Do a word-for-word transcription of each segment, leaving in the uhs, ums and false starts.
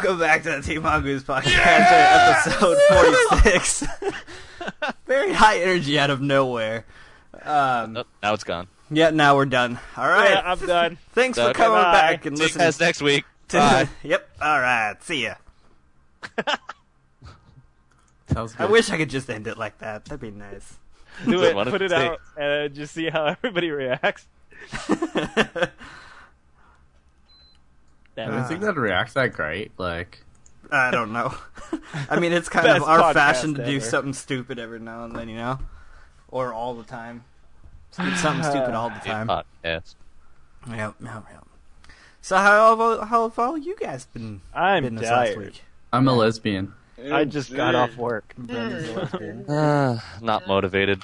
Welcome back to the Team Mongoose Podcast, yeah! episode forty-six. Very high energy out of nowhere. Um, nope, now it's gone. Yeah, now we're done. All right. Yeah, I'm done. Thanks so, for coming bye. back and See listening. you guys next week. To, Bye. Yep. All right. See ya. Sounds good. I wish I could just end it like that. That'd be nice. Do it, What put if it they- out, and just see how everybody reacts. I don't think that reacts that great. Like, I don't know. I mean, it's kind Best of our podcast fashion to do ever. something stupid every now and then, you know? Or all the time. It's something stupid all the time. Podcast. Yep, yep, yep. So how have, how have all you guys been, I'm been this last tired. week? I'm a lesbian. I just got off work. Brendan's a lesbian. Uh, not motivated.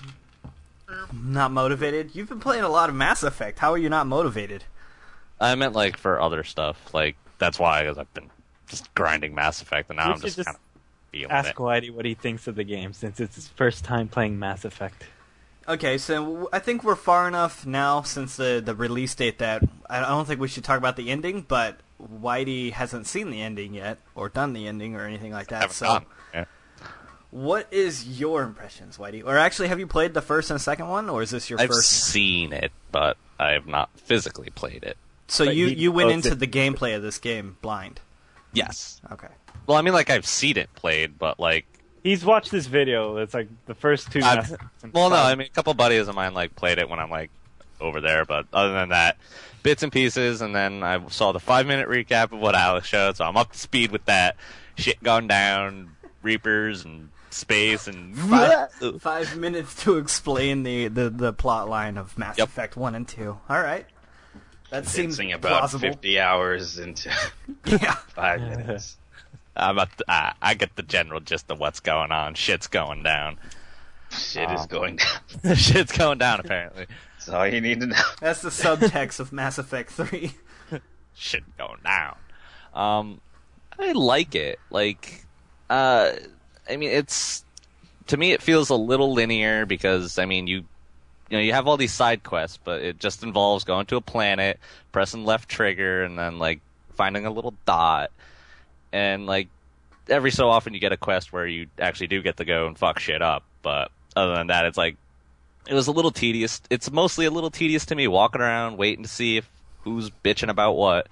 Not motivated? You've been playing a lot of Mass Effect. How are you not motivated? I meant like for other stuff. Like that's why, because I've been just grinding Mass Effect, and now You I'm should just, just kind of feeling Ask it. Whitey what he thinks of the game, since it's his first time playing Mass Effect. Okay, so I think we're far enough now since the, the release date that I don't think we should talk about the ending, but Whitey hasn't seen the ending yet, or done the ending, or anything like that. Haven't So, gone. Yeah. what is your impressions, Whitey? Or actually, have you played the first and second one, or is this your I've first? seen it, but I have not physically played it. So But you, he you went loves into it. the gameplay of this game blind. Yes. Okay. Well, I mean, like I've seen it played, but like, He's watched this video. It's like the first two. I've- Mass Effects and well, no, five. I mean, a couple buddies of mine like played it when I'm like over there, but other than that, bits and pieces. And then I saw the five minute recap of what Alex showed, so I'm up to speed with that. Shit going down, Reapers and space and Five, five minutes to explain the, the, the plot line of Mass Yep. Effect one and two. All right. That seems Dancing about plausible. fifty hours into Yeah. five minutes. I'm up to, uh, I get the general gist of what's going on. Shit's going down. Shit is Um, going down. Shit's going down, apparently. That's all you need to know. That's the subtext of Mass Effect three. Shit going down. Um, I like it. Like, uh, I mean, it's to me it feels a little linear because I mean you, you know, you have all these side quests, but it just involves going to a planet, pressing left trigger, and then like finding a little dot, and like every so often you get a quest where you actually do get to go and fuck shit up. But other than that, it's like it was a little tedious. It's mostly a little tedious to me walking around waiting to see if who's bitching about what.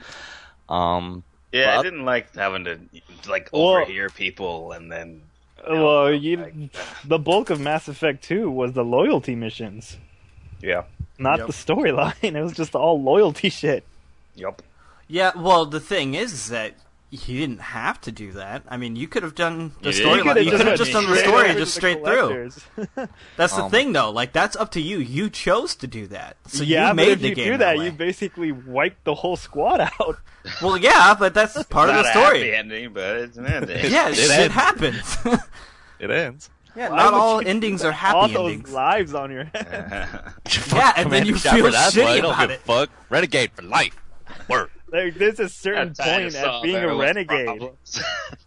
Um, Yeah, I But- didn't like having to like Well- overhear people and then. you know, Well, like, you, the bulk of Mass Effect two was the loyalty missions, yeah. not Yep. the storyline. It was just all loyalty shit. Yup. Yeah, well, the thing is, is that you didn't have to do that. I mean, you could have done the You did. storyline. could've You could have just done the straight story over just to the straight through. collectors. That's the Um, thing, though. Like, that's up to you. You chose to do that. So yeah, you made but if the you game do that, way. you basically wipe the whole squad out. Well, yeah, but that's part of Not the a happy story. ending, but it's an ending. Yeah, It shit ends. happens. it ends. yeah, Why not would all you endings put are happy all those endings. lives on your head. Yeah, and then you Commander feel Shepard, that's why I shitty don't about give a it. fuck. Renegade for life. Word. Like, there's a certain That's how you point solve at being a everyone's renegade. problems.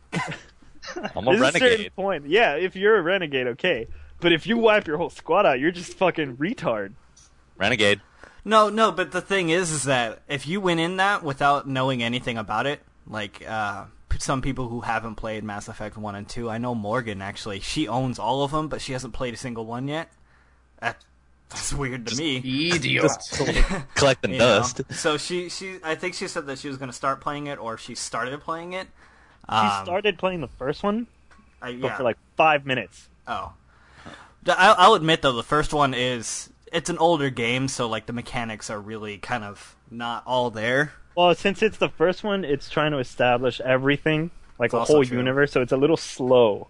I'm a There's a certain renegade. point. Yeah, if you're a renegade, okay. But if you wipe your whole squad out, you're just fucking retard. Renegade. No, no, but the thing is, is that if you went in that without knowing anything about it, like uh, p- some people who haven't played Mass Effect one and two, I know Morgan, actually, she owns all of them, but she hasn't played a single one yet. That, that's weird to me. Idiot. Collecting you know? dust. So she, she, I think she said that she was going to start playing it, or she started playing it. She Um, started playing the first one, I, but yeah. for like five minutes. Oh. I'll, I'll admit, though, the first one is... It's an older game, so, like, the mechanics are really kind of not all there. Well, since it's the first one, it's trying to establish everything, like It's a also whole true. universe, so it's a little slow.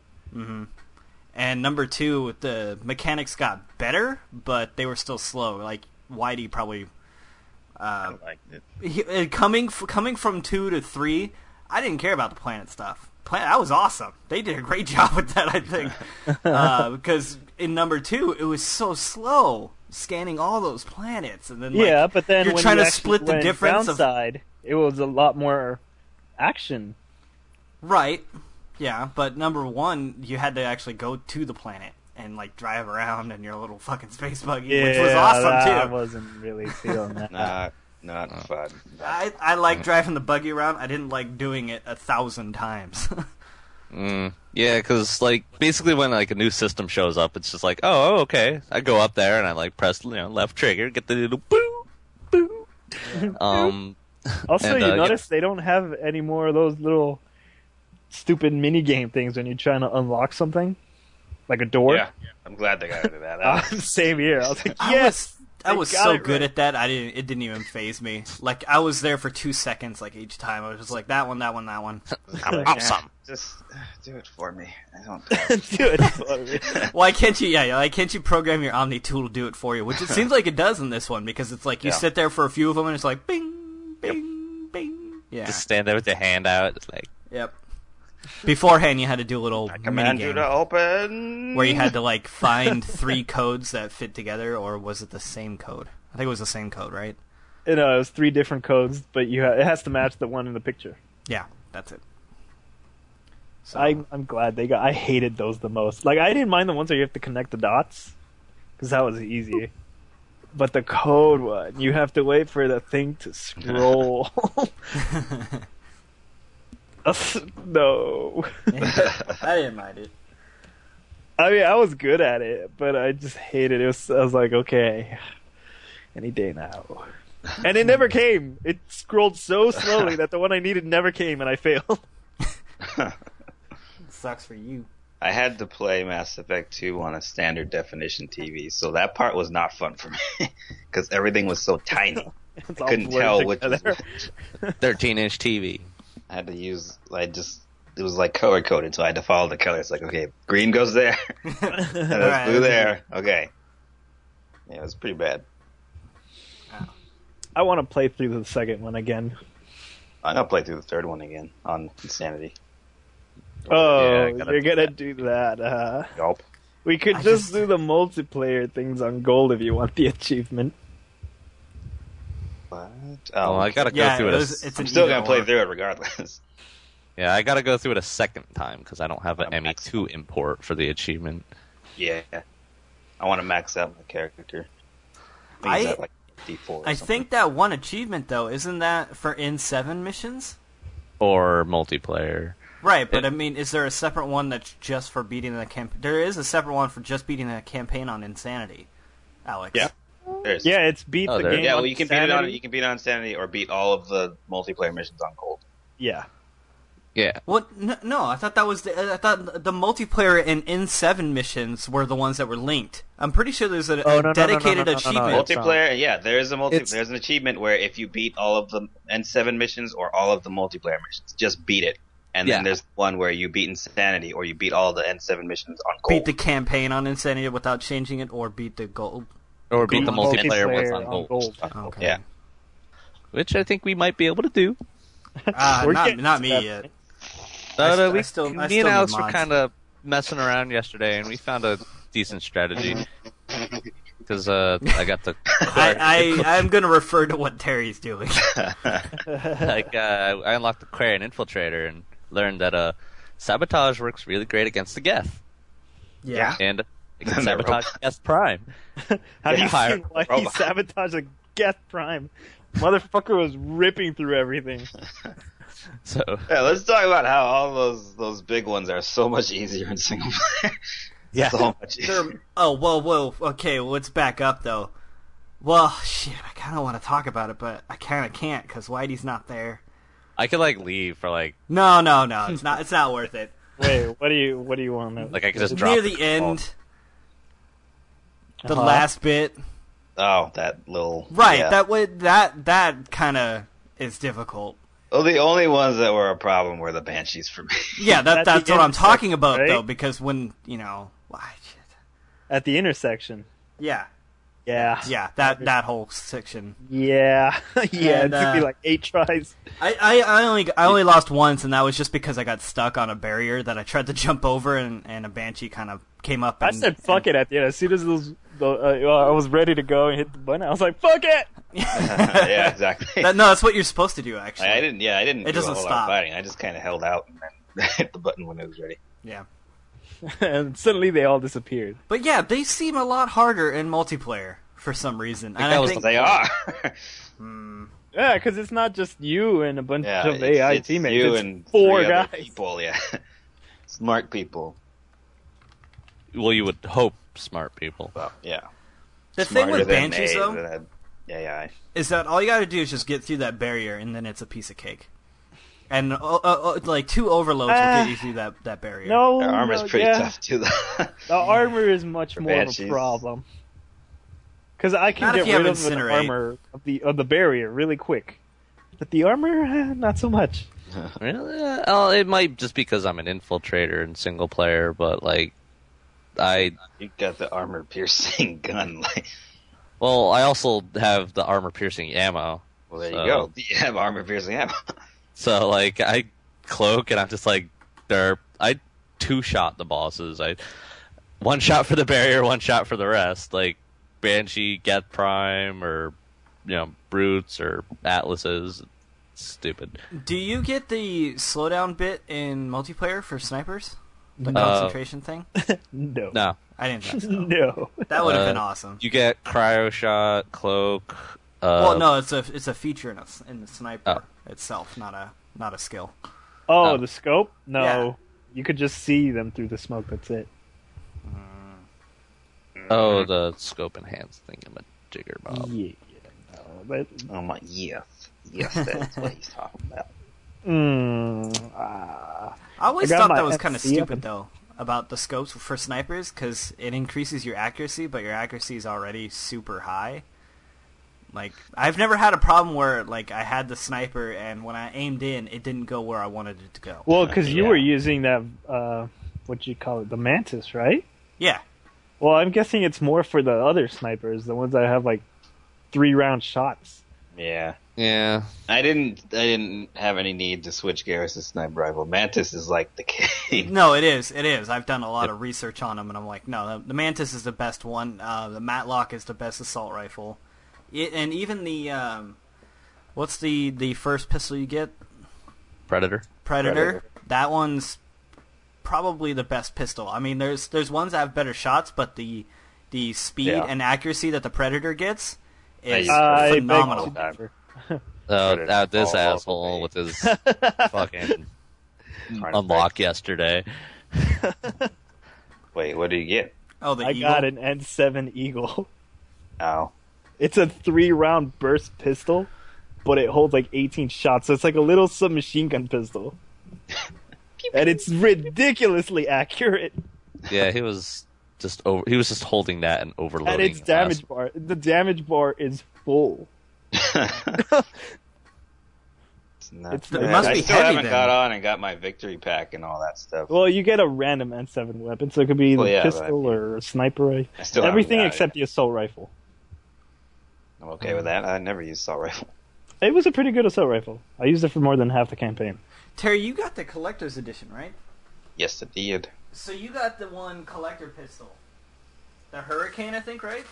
And number two, the mechanics got better, but they were still slow. Like, Whitey probably... Uh, I liked it. he, uh, coming, f- coming from two to three, I didn't care about the planet stuff. Planet, that was awesome. They did a great job with that, I think. uh, because in number two, it was so slow, scanning all those planets. And then, like, Yeah, but then you're when trying you to actually split the went difference of... downside, it was a lot more action. Right. Yeah, but number one, you had to actually go to the planet and like drive around in your little fucking space buggy, Yeah, which was awesome that- I too. wasn't really feeling that. Nah, Not fun. I, I like driving the buggy around. I didn't like doing it a thousand times. Mm, yeah, because like basically when like a new system shows up, it's just like, oh, okay. I go up there and I like press, you know, left trigger, get the little boo, boo. Um. Also, and, you uh, notice they don't have any more of those little stupid mini game things when you're trying to unlock something, like a door. Yeah, I'm glad they got rid of that. Uh, same here. I was like, I yes. was, I they was got so it good right. at that. I didn't. It didn't even phase me. Like I was there for two seconds. Like each time, I was just like that one, that one, that one. I'm awesome. Just uh, do it for me. I don't. do it for me. Why can't you? Yeah, why can't you program your Omni tool to do it for you? Which it seems like it does in this one because it's like you Yeah. sit there for a few of them and it's like bing, bing, bing. Yeah. Just stand there with your hand out. It's like, Yep. Beforehand, you had to do a little I mini command you game to open. where you had to like find three codes that fit together, or was it the same code? I think it was the same code, right? You know, it was three different codes, but you ha- it has to match the one in the picture. Yeah, that's it. So, I, I'm glad they got. I hated those the most. Like I didn't mind the ones where you have to connect the dots, because that was easy. But the code one, you have to wait for the thing to scroll. No. I didn't mind it. I mean, I was good at it, but I just hated it. It was, I was like, okay, any day now. And it never came. It scrolled so slowly that the one I needed never came, and I failed. Sucks for you. I had to play Mass Effect two on a standard definition T V, so that part was not fun for me because everything was so tiny. It's I all couldn't blurred tell which was together. which. thirteen inch T V. I had to use. I just. It was like color coded, so I had to follow the colors. Like, okay, green goes there, and it's Alright, blue that's there. Okay. Yeah, it was pretty bad. I want to play through the second one again. I'm gonna play through the third one again on Insanity. Oh, Yeah, I gotta you're do gonna that. do that. Uh, Yup. we could I just, just- do the multiplayer things on gold if you want the achievement. What? Oh, Oh, I gotta go Yeah, through it it. was, a, it's I'm an still either gonna play or. through it regardless. yeah, I gotta go through it a second time because I don't have an I'm M E two import for the achievement. Yeah. I want to max out my character. I think I- it's at like D four. Or I something. think that one achievement though, isn't that for in seven missions? Or multiplayer. Right, but It- I mean, is there a separate one that's just for beating the camp? There is a separate one for just beating the campaign on Insanity, Alex. Yeah. There's, Yeah, it's beat Oh, the there- game. Yeah, on well, you can beat it on Insanity. you can beat it on Insanity or beat all of the multiplayer missions on Gold. Yeah. Yeah. What? No, no, I thought that was the, I thought the multiplayer and in seven missions were the ones that were linked. I'm pretty sure there's a, Oh, a no, no, no, dedicated no, no, no, no, achievement. It's Multiplayer, yeah, there's a multi. It's- There's an achievement where if you beat all of the N seven missions or all of the multiplayer missions, just beat it. And Yeah. then there's one where you beat Insanity or you beat all the N seven missions on Gold. Beat the campaign on Insanity without changing it, or beat the gold. Or beat the Gold multiplayer ones multiplayer on gold. Okay. Yeah. Which I think we might be able to do. Uh, We're not getting not to me that yet. point. But, I uh, st- we, I still- I me still and need Alex were mods. kind of messing around yesterday, and we found a decent strategy. Because uh, I got the I, I I'm gonna refer to what Terry's doing. like uh, I unlocked the Quarian Infiltrator and learned that uh, sabotage works really great against the Geth, Yeah. and it can And the sabotage Geth Prime. Have you Yeah. seen why he Robot. sabotaged a Geth Prime? Motherfucker was ripping through everything. So Yeah, let's talk about how all those those big ones are so much easier in single player. yeah, So much easier. They're- oh, whoa, whoa. Okay, well, let's back up, though. Well, shit, I kind of want to talk about it, but I kind of can't, because Whitey's not there. I could like leave for like No, no, no, it's not It's not worth it. Wait, what do you what do you want? To... like I could just drop Near it. the end, the Uh-huh. last bit. Oh, that little Right, yeah. that would that that kind of is difficult. Well, the only ones that were a problem were the Banshees for me. Yeah, that At the that's what I'm talking intersection, about, right? though, because when, you know... Why, shit. At the intersection. Yeah, Yeah. yeah, that, that whole section. Yeah. yeah, And, it took me uh, like eight tries. I, I, I only I only lost once, and that was just because I got stuck on a barrier that I tried to jump over, and, and a banshee kind of came up. I And, said fuck it at the end. As soon as those, the, uh, I was ready to go and hit the button, I was like, fuck it! Yeah, exactly. That, no, that's what you're supposed to do, actually. I, I didn't. Yeah, I didn't. It do doesn't a whole lot stop. of fighting. I just kind of held out and then hit the button when it was ready. Yeah, And suddenly they all disappeared. but yeah, they seem a lot harder in multiplayer for some reason. And that I was think, They are. Yeah, because it's not just you and a bunch Yeah, of it's, A I it's teammates. you It's and four three other guys. people, yeah. Smart people. Well, you would hope smart people. Well, yeah. The thing Smarter with than Banshees, they- though, than A I. is that all you gotta do is just get through that barrier, and then it's a piece of cake. And uh, uh, uh, like two overloads will Uh, get you through that, that barrier. No, Their armor's no, pretty yeah. tough too, though. The armor is much For more of a Banshees. problem. Because I can Not if get you have rid of the Incinerate. armor of the of the barrier really quick, but the armor, eh, not so much. Really? Uh, Oh, it might just because I'm an infiltrator in single player, but like, I You got the armor piercing gun. Like, well, I also have the armor piercing ammo. well, there So- you go. You have armor piercing ammo. So like, I cloak and I'm just like, derp. I two shot the bosses. I one shot for the barrier, one shot for the rest. Like Banshee, Get Prime, or you know, Brutes or Atlases. It's stupid. Do you get the slowdown bit in multiplayer for snipers? The Uh, concentration thing? No, No, I didn't think so. no. That would have Uh, been awesome. you get cryo shot, cloak. Uh, Well, no, it's a it's a feature in a, in the sniper Oh. itself, not a not a skill. Oh, Oh. the scope? No, Yeah. you could just see them through the smoke. That's it. Oh, the scope enhanced thingamajigger bob. Yeah, yeah, no, but Oh my, yes. Yes, that's what he's talking about. mm, ah. I always I got thought my that was kind of F C up stupid and- though about the scopes for snipers because it increases your accuracy, but your accuracy is already super high. Like I've never had a problem where like I had the sniper and when I aimed in, it didn't go where I wanted it to go. Well, because you Yeah. were using that, uh, what you call it, the Mantis, right? Yeah, Well, I'm guessing it's more for the other snipers, the ones that have like three round shots. Yeah. Yeah, I didn't I didn't have any need to switch Garrus to sniper rifle. Mantis is like the king. no, it is, it is. I've done a lot of research on them, and I'm like, no, the, the Mantis is the best one. Uh, the Matlock is the best assault rifle, it, and even the um, what's the the first pistol you get? Predator. Predator. Predator. That one's probably the best pistol. I mean, there's there's ones that have better shots, but the the speed Yeah. and accuracy that the Predator gets is I beg phenomenal. to differ. Uh, Predator. uh, this All the asshole way. with his fucking Trying to unlock yesterday. break- Wait, what did you get? Oh, the I Eagle. got an N seven Eagle. Oh. It's a three round burst pistol, but it holds like eighteen shots, so it's like a little submachine gun pistol. And it's ridiculously accurate. Yeah, he was just over. He was just holding that and overloading. And its it damage last- bar, the damage bar is full. It's not It's- bad. it must I be still heavy haven't then. got on and got my victory pack and all that stuff. Well, you get a random N seven weapon, so it could be Well, the yeah, but pistol or a sniper rifle. I still haven't Everything got except it. the assault rifle. I'm okay with that. I never used assault rifle. It was a pretty good assault rifle. I used it for more than half the campaign. Terry, you got the collector's edition, right? Yes, it did. So you got the one collector pistol, the Hurricane, I think, right?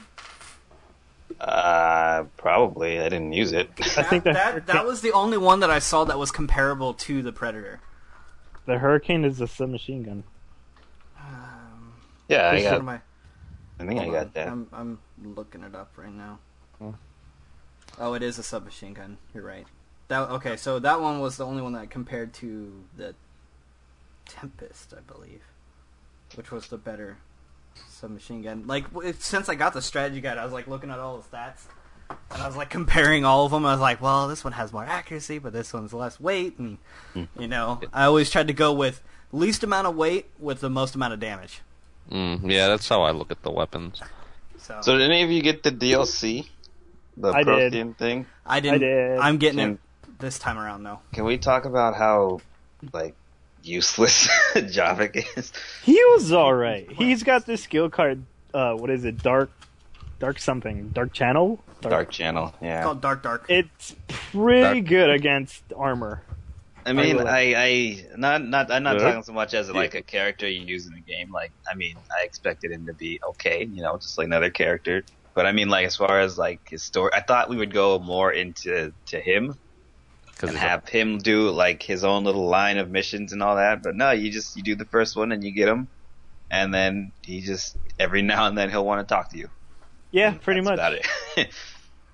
Uh, probably. I didn't use it. I think the that that was the only one that I saw that was comparable to the Predator. The Hurricane is a submachine gun. Um, yeah, I which one got. am I? I think I Hold got on. that. I'm I'm looking it up right now. Oh, it is a submachine gun. You're right. That okay. So that one was the only one that compared to the Tempest, I believe, which was the better submachine gun. Like w- since I got the strategy guide, I was like looking at all the stats, and I was like comparing all of them. I was like, well, this one has more accuracy, but this one's less weight, and you know, I always tried to go with least amount of weight with the most amount of damage. Mm, yeah, that's how I look at the weapons. So, So did any of you get the D L C? The I did. Prothean thing? I didn't. I did. I'm getting Can- it this time around though. Can we talk about how, like, useless Javik is? He was alright. He's got this skill card, uh, what is it, Dark, Dark something, Dark Channel? Dark Channel, It's yeah. called Dark Dark. It's pretty Dark. good against armor. I mean, I will- I, I, not, not, I'm not Good. talking so much as like a character you use in the game. Like, I mean, I expected him to be okay, you know, just like another character. But I mean, like, as far as like his story, I thought we would go more into to him Because and have him do like his own little line of missions and all that. But no, you just you do the first one and you get him, and then he just every now and then he'll want to talk to you. Yeah, pretty That's much. about it.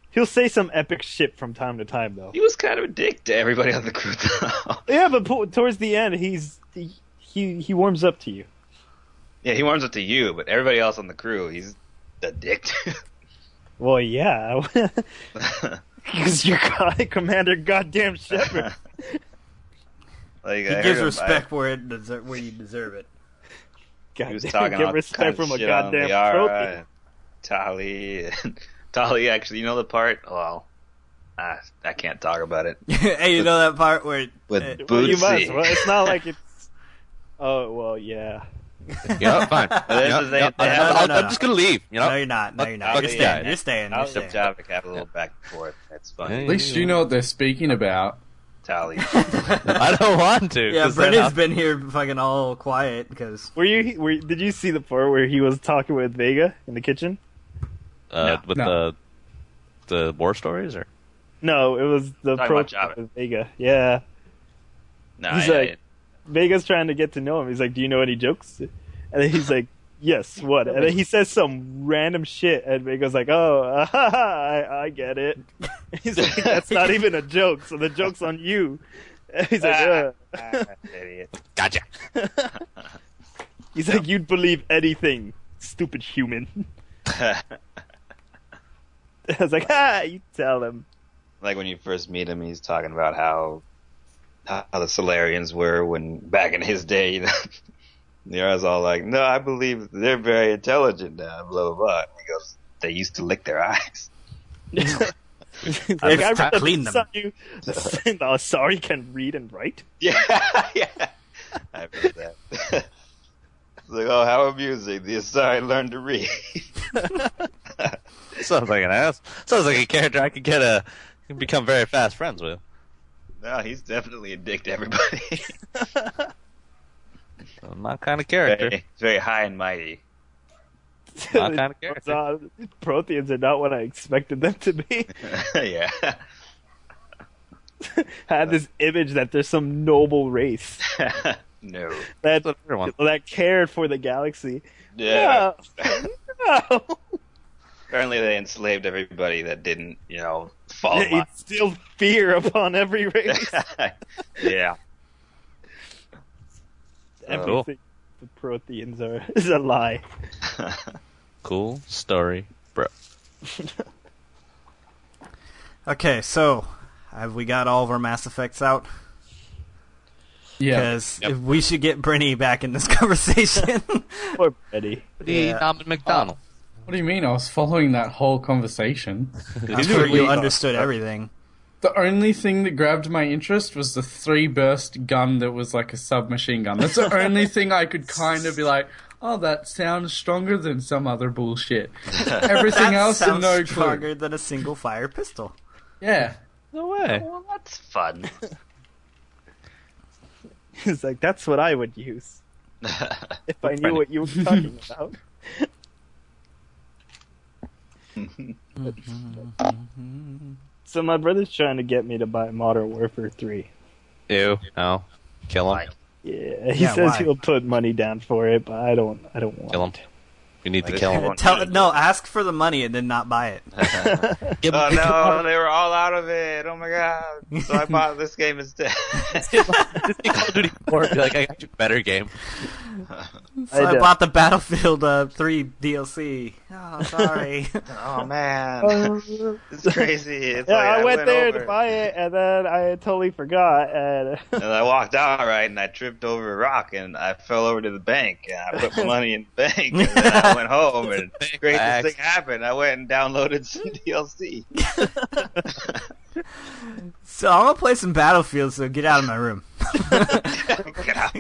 He'll say some epic shit from time to time, though. He was kind of a dick to everybody on the crew, though. Yeah, but po- towards the end, he's he, he he warms up to you. Yeah, he warms up to you, but everybody else on the crew, he's a dick to. Well, yeah, because you're God, Commander Goddamn Shepard. Like, he I gives heard him- respect I- where it deser- where you deserve it. He was Goddamn, talking get all respect kinds from of a shit on goddamn Liara trophy. and Tali. And Tali, actually, you know the part? Well, I, I can't talk about it. Hey, you know that part where With uh, Well, you Bootsy. must. Well, it's not like it's. Oh well, yeah. Yeah, fine. This Yeah, is- they- yeah, they I'm, have- I'll- no, I'm no. just gonna leave. You know. no, you're not. No, you're not. I'll You're be- staying. yeah. You're staying. I'll You're ship staying. Javik have a little back and forth. That's fun. Hey. At least you know what they're speaking about. Tali. I don't want to. Yeah, 'cause then Brendan's I'll- been here fucking all quiet because Were you? Were, did you see the part where he was talking with Vega in the kitchen? uh, No. with No. the the war stories, or No, it was the Talking pro about Javik. with Vega. Yeah, No, He's I, like- Vega's trying to get to know him. He's like, "Do you know any jokes?" And then he's like, "Yes, what?" And then he says some random shit, and Vega's like, "Oh, uh, I, I get it." He's like, "That's not even a joke, so the joke's on you." And he's like, uh. Ah, idiot. gotcha. "He's like, you'd believe anything, stupid human." I was like, "Ah, you tell him." Like when you first meet him, he's talking about how how the Solarians were when back in his day. You know, Liara's all like, "No, I believe they're very intelligent now." Blah blah blah. And he goes, "They used to lick their eyes." He's I like, just I read a clean book them. on you. The sorry can read and write. Yeah, yeah. I've heard that. It's like, oh, how amusing! The Asari learned to read. Sounds like an ass. Sounds like a character I could get a become very fast friends with. No, he's definitely a dick to everybody. My kind of character. very, very high and mighty. My kind of character. Uh, Protheans are not what I expected them to be. Yeah. I had this image that there's some noble race No. that That's what everyone. that cared for the galaxy. Yeah. No. No. Apparently they enslaved everybody that didn't, you know, fall in line. It's still fear upon every race. Yeah. Cool. Everything the Protheans are is a lie. Cool story, bro. okay. So have we got all of our Mass Effects out? Yeah. Because Yep. we should get Brinny back in this conversation. Poor Eddie. The Norman McDonald. What do you mean? I was following that whole conversation. I'm sure you understood everything. The only thing that grabbed my interest was the three burst gun that was like a submachine gun. That's the only thing I could kind of be like, oh, that sounds stronger than some other bullshit. Everything That else, sounds no clue. stronger than a single fire pistol. Yeah. No way. Well, that's fun. He's like, that's what I would use if I knew Funny. what you were talking about. So my brother's trying to get me to buy Modern Warfare three. Ew. No. Kill him. Yeah, he Yeah, says why? he'll put money down for it, but I don't. I don't want. Kill him. it. You need to Like, kill if you him. want- Tell, no, ask for the money and then not buy it. Give Oh him- no, they were all out of it. Oh my god. So I bought this game instead. Just get Call of Duty four. Be like, I got you a better game. So I, I, uh, bought the Battlefield uh, three D L C. Oh, sorry. Oh man. It's crazy. It's Yeah, like I, went, there over, to buy it, and then I totally forgot. And and I walked out right, and I tripped over a rock, and I fell over to the bank, and I put my money in the bank, and then I went home, and the greatest Facts. thing happened. I went and downloaded some D L C. So I'm gonna play some Battlefield. So get out of my room. Get out.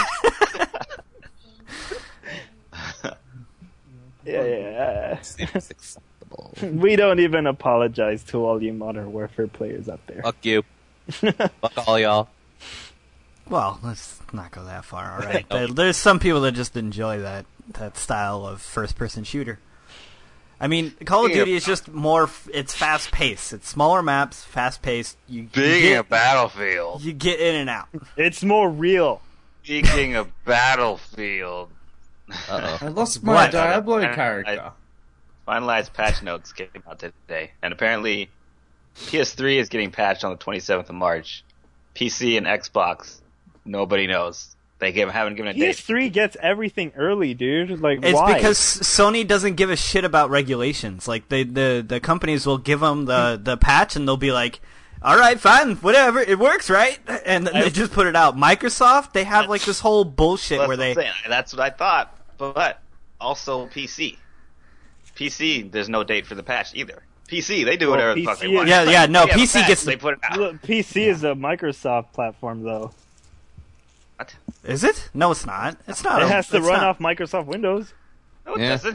yeah, yeah, Seems acceptable. we don't even apologize to all you Modern Warfare players out there. Fuck you. Fuck all y'all. Well, let's not go that far. All right. There- There's some people that just enjoy that that style of first-person shooter. I mean, Call of Yeah. Duty is just more. f- It's fast-paced. It's smaller maps, fast-paced. You, you Speaking get, of Battlefield, you get in and out. It's more real. speaking of Battlefield, Uh I lost my What? Diablo I- character. finalized patch notes came out today, and apparently P S three is getting patched on the twenty-seventh of March. P C and Xbox, nobody knows. They give, haven't given a P S date. three gets everything early, dude. Like, It's why? because Sony doesn't give a shit about regulations. Like they, the the companies will give them the the patch, and they'll be like, "All right, fine, whatever, it works, right?" And then they just put it out. Microsoft, they have like this whole bullshit Well, where that's they. what I'm saying. That's what I thought, but also P C. P C, there's no date for the patch either. P C, they do Well, whatever the fuck P C they want. Yeah, It's yeah, like, no, we have a P C patch, gets the- they put it out. Look, P C is a Microsoft platform, though. What? Is it? No, it's not. It's not. It a- has to it's run not- off Microsoft Windows. No, it Yeah. doesn't.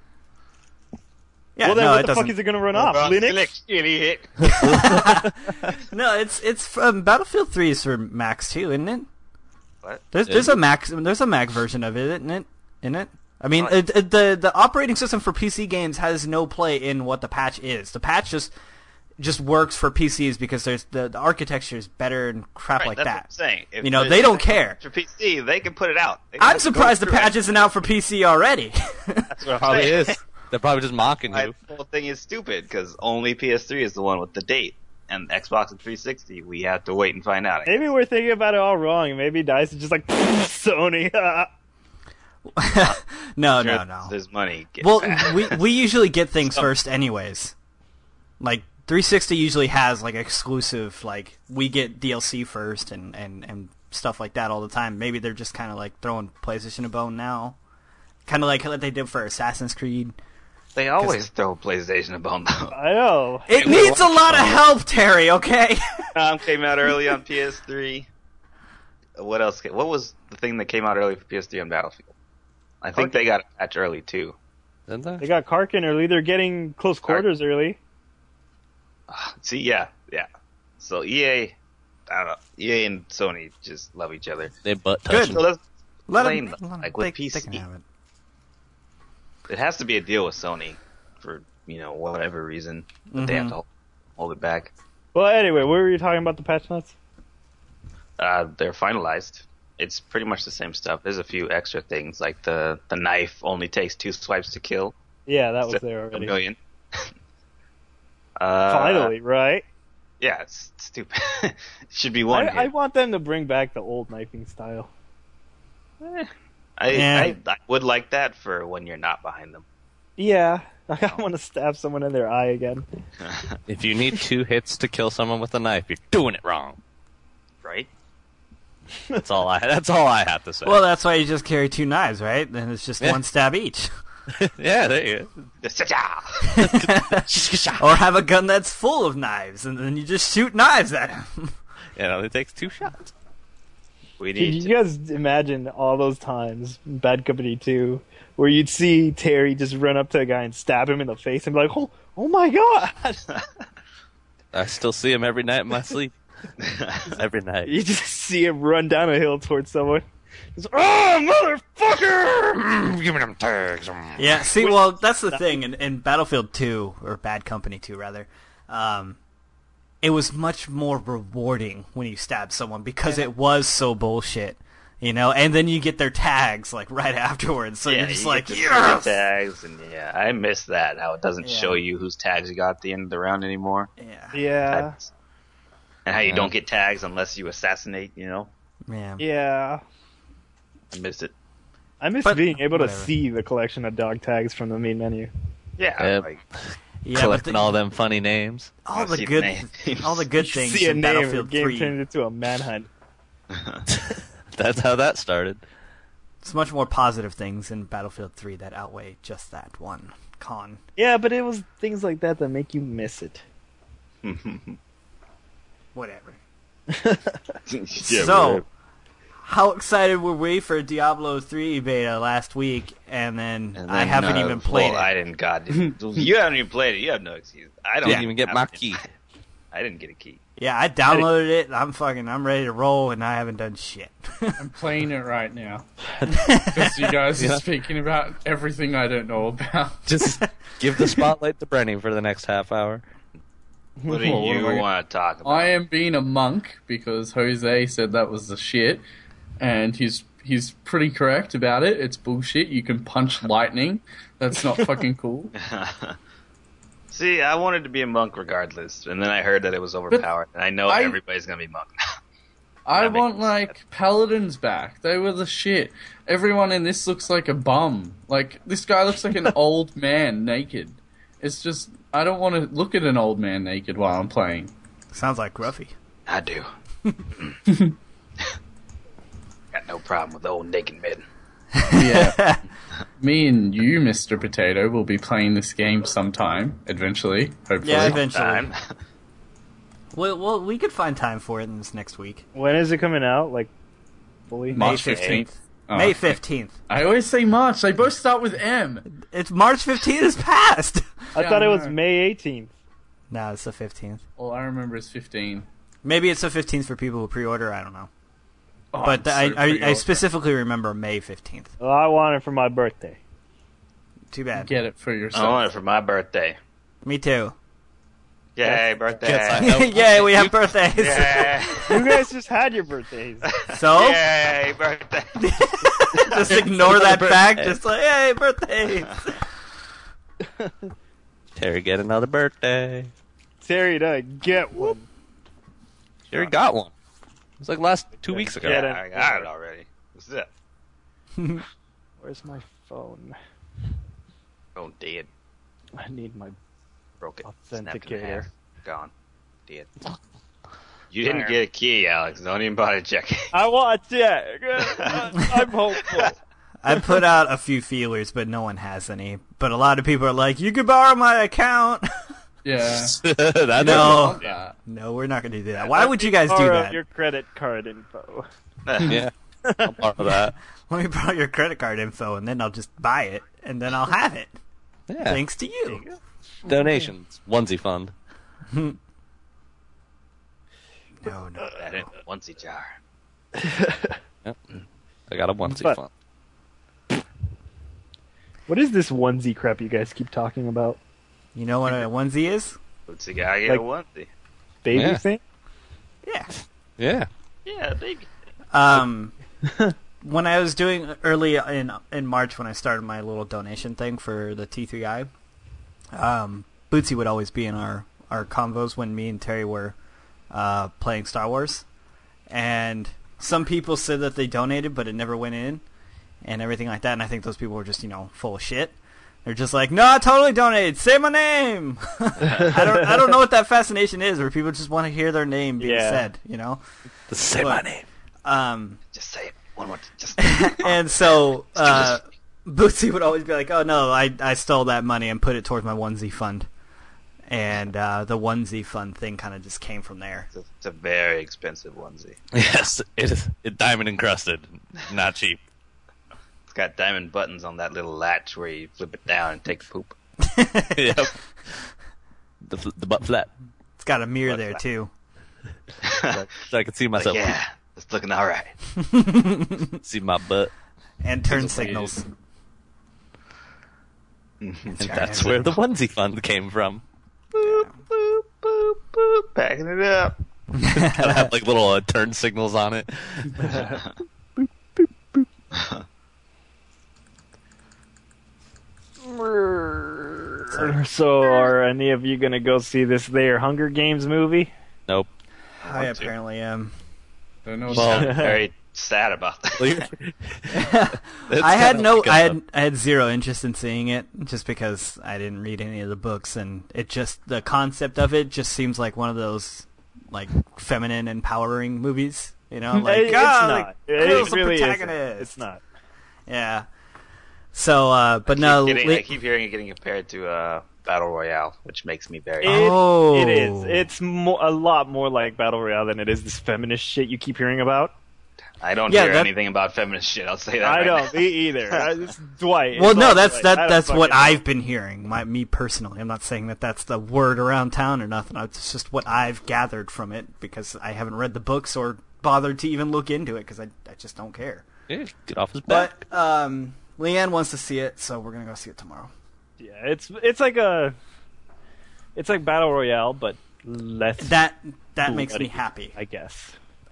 Yeah, well, then no, what it the doesn't. fuck is it going to run off? Wrong Linux? selection, idiot. No, it's it's from Battlefield three is for Macs too, isn't it? What? There's Is there's it? a Mac there's a Mac version of it, isn't it? Isn't it? I mean, Oh. it, it, the the operating system for P C games has no play in what the patch is. The patch just just works for P Cs because there's the, the architecture is better and crap Right, like that's that. what I'm saying. If You know, there's they don't a care. For P C, they can put it out. They don't I'm have to go surprised the through it. patch isn't out for P C already. That's what I'm Probably saying. is. They're probably just mocking My you. whole thing is stupid because only P S three is the one with the date, and Xbox and three sixty we have to wait and find out. Maybe we're thinking about it all wrong. Maybe DICE is just like, Sony. no, Sure, no, no. There's money. Get Well, that. we we usually get things Some- first, anyways. Like three sixty usually has like exclusive, like we get D L C first and and and stuff like that all the time. Maybe they're just kind of like throwing PlayStation a bone now, kind of like what they did for Assassin's Creed. They always throw PlayStation a bone though. I know. It Hey, needs a what- lot of help, Terry. Okay. Um, came out early on P S three. What else? ca- What was the thing that came out early for P S three on Battlefield? I think they got a patch early too. Didn't they? They got Karkin early. They're getting close quarters early. See, yeah, yeah. So E A, I don't know. E A and Sony just love each other. They butt Good. touching. So let's Let blame them, them. let 'em- Like with they, P C, they can have it. it has to be a deal with Sony for you know whatever reason that they have Mhm. to hold, hold it back. Well, anyway, what were you talking about the patch notes? Uh, they're finalized. It's pretty much the same stuff. There's a few extra things like the the knife only takes two swipes to kill. Yeah, that was Instead there of already. A million. uh, Finally, right? Yeah, it's stupid. It should be one. I, I hit. want them to bring back the old knifing style. I, Yeah. I I would like that for when you're not behind them. Yeah, I want to stab someone in their eye again. If you need two hits to kill someone with a knife, you're doing it wrong. Right? That's all I. That's all I have to say. Well, that's why you just carry two knives, right? Then it's just Yeah. one stab each. yeah, there you Cha-cha! go. Or have a gun that's full of knives, and then you just shoot knives at him. It only takes two shots. We Can need you to, guys imagine all those times in Bad Company two where you'd see Terry just run up to a guy and stab him in the face and be like, oh, oh my god! I still see him every night in my sleep. Every night. You just see him run down a hill towards someone. Just, oh, motherfucker! Give me them tags. Yeah, see, well, that's the thing. In, in Battlefield two, or Bad Company two, rather, um, it was much more rewarding when you stabbed someone because it was so bullshit, you know? And then you get their tags, like, right afterwards, so yeah, you're just you like, get the yes! tags, and yeah, I miss that. How it doesn't Yeah. show you whose tags you got at the end of the round anymore. Yeah, Yeah, That's- and how you Yeah. don't get tags unless you assassinate. You know, yeah. yeah. I miss it. I miss But- being able to whatever. see the collection of dog tags from the main menu. Yeah, Yep. like Yeah, but Collecting the, all them funny names. all I the see good, names. all the good You things see a in name, Battlefield the game three. turned into a manhunt. That's how that started. It's much more positive things in Battlefield three that outweigh just that one con. Yeah, but it was things like that that make you miss it. Whatever. Yeah, so, whatever. how excited were we for Diablo three beta last week, and then, And I then, haven't uh, even played well, it. I didn't. God, you haven't even played it. You have no excuse. I don't Didn't even get have my it. key. I didn't get a key. Yeah, I downloaded it. I'm fucking. I'm ready to roll, and I haven't done shit. I'm playing it right now. Because you guys Yeah. are speaking about everything I don't know about. Just give the spotlight to Brenny for the next half hour. What do Well, what you am I- want to talk about? I am being a monk because Jose said that was the shit, and he's he's pretty correct about it. It's bullshit. You can punch lightning. That's not fucking cool. See, I wanted to be a monk regardless, and then I heard that it was overpowered, and I know I- everybody's gonna be monk. I That makes want sense. like paladins back. They were the shit. Everyone in this looks like a bum. Like this guy looks like an old man naked. It's just I don't want to look at an old man naked while I'm playing. Sounds like Gruffy. I do. Got no problem with old naked men. Yeah. Me and you, Mister Potato, will be playing this game sometime, eventually, hopefully. Yeah, eventually. Time. Well, well, we could find time for it in this next week. When is it coming out? Like, fully? March May fifteenth. Oh, May okay. fifteenth. I always say March. They both start with M. It's March fifteenth is past. I Yeah, thought it I was know. May eighteenth. No, it's the fifteenth. All I remember is fifteen. Maybe it's the fifteenth for people who pre-order. I don't know. Oh, But I'm I, so I, I pre-order. specifically remember May fifteenth. Well, I want it for my birthday. Too bad. Get it for I yourself. want it for my birthday. Me too. Yay, birthday! Yes, I know. Yay, we have birthdays. Yay! You guys just had your birthdays. So, Yay, birthday! just ignore that fact. Just like, hey, birthdays. Terry, get another birthday. Terry, to get one. Terry got one. It was like last two weeks ago. Get Yeah, it. I got it already. What's that? Where's my phone? Oh, dead. I need my... Broke it. Snapped it in Authenticator. half. Gone. Dead. You didn't get a key, Alex. Don't even bother checking. I want yeah. I'm hopeful. I put out a few feelers, but no one has any. But a lot of people are like, you could borrow my account. Yeah. That's No. Yeah. No, we're not going to do that. Why would you guys do Borrow that? your credit card info. yeah. I'll borrow that. Let me borrow your credit card info, and then I'll just buy it, and then I'll have it. Yeah. Thanks to you. Donations. Onesie fund. No, no. That in a onesie jar. Yep. I got a onesie But- fund. What is this onesie crap you guys keep talking about? You know what a onesie is? What's the guy get Like- a onesie? Baby Yeah. thing? Yeah. Yeah. Yeah, baby. Um, when I was doing early in in March, when I started my little donation thing for the T three I, um, Bootsy would always be in our, our convos when me and Terry were uh, playing Star Wars. And some people said that they donated, but it never went in and everything like that. And I think those people were just, you know, full of shit. They're just like, no, I totally donated. Say my name. I don't I don't know what that fascination is, where people just want to hear their name being Yeah. said, you know? Just say But- my name. Um, Just say it. One more. Just. and so uh, Bootsy would always be like, "Oh no, I I stole that money and put it towards my onesie fund," and uh, the onesie fund thing kind of just came from there. It's a, it's a very expensive onesie. Yes, it is. It diamond encrusted. Not cheap. It's got diamond buttons on that little latch where you flip it down and take the poop. Yep. The, fl- the butt flat. It's got a mirror What's there that? too. So I can see Like, myself. yeah, it's looking all right. See my butt. And turn signals. And that's where the onesie fund came from. Boop, boop, boop, boop. Packing it up. Gotta have like little uh, turn signals on it. So, are any of you gonna go see this there Hunger Games movie? Nope. I apparently am. Don't know. Well, I'm very sad about that. It's I had kinda no, like a- I had, I had zero interest in seeing it, just because I didn't read any of the books, and it just the concept of it just seems like one of those like feminine empowering movies, you know? Like, It- it's ah, not. like, It girl's the really isn't. protagonist. It's not. Yeah. So, uh, but I no, keep getting, li- I keep hearing it getting compared to uh, Battle Royale, which makes me very. It, Oh. it is. It's mo- a lot more like Battle Royale than it is this feminist shit you keep hearing about. I don't Yeah, hear that- anything about feminist shit. I'll say that. I right don't. now. Me either. I- It's Dwight. well, It's no, all that's Dwight. that. I don't That's what fucking know. I've been hearing. My me personally, I'm not saying that that's the word around town or nothing. It's just what I've gathered from it because I haven't read the books or bothered to even look into it because I I just don't care. Yeah, get off his back. But um, Leanne wants to see it, so we're gonna go see it tomorrow. Yeah, it's it's like a, it's like Battle Royale, but less. That that makes me bloody, happy. I guess.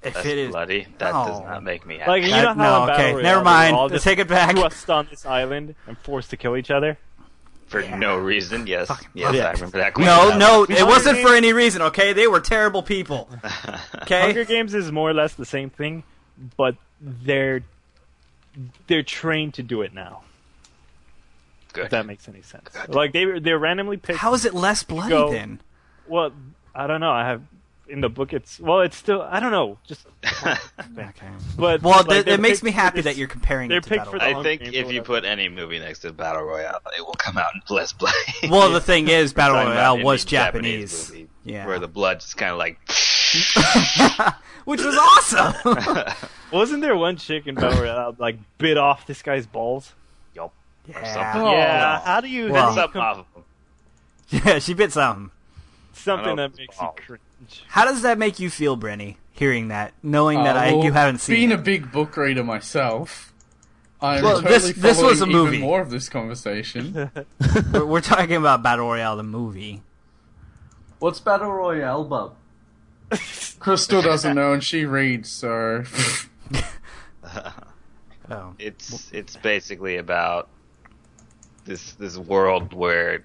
if That's it is bloody. That does Oh. not make me happy. Like you know That- how no, in Battle okay, Royale, never they mind. were all Let's just take it back. thrust on this island and forced to kill each other. For no reason, yes. Yes, yeah. I remember that. quite No, well. no, it Hunger wasn't for Games- any reason, okay? They were terrible people. Okay? Hunger Games is more or less the same thing, but they're they're trained to do it now. Good. If that makes any sense. Like they they're randomly picked. How is it less bloody Go. then? Well, I don't know. I have in the book. It's well, it's still. I don't know. Just Okay. but Well, like, th- they're it makes picked me for happy this- that you're comparing they're it to picked Battle for the- Royale. I think Games if or you whatever. put any movie next to Battle Royale, it will come out in less bloody. Well, the thing is, Battle Talking about Royale any was Japanese. movie Yeah. where the blood just kind of like. Which was awesome! Wasn't there one chick in Battle Royale like bit off this guy's balls? Yup. Yeah. something. Yeah. How do you? Well- how do you Something com- off of them. Yeah, she bit something. something I know that it's makes you balls. cringe. How does that make you feel, Brenny, hearing that, knowing that Uh, I, well, you haven't seen Being it? a big book reader myself, I'm Well, totally this- this was a following movie. even more of this conversation. We're, we're talking about Battle Royale, the movie. What's Battle Royale, bub? Crystal doesn't know, and she reads, so... Oh. It's it's basically about this this world where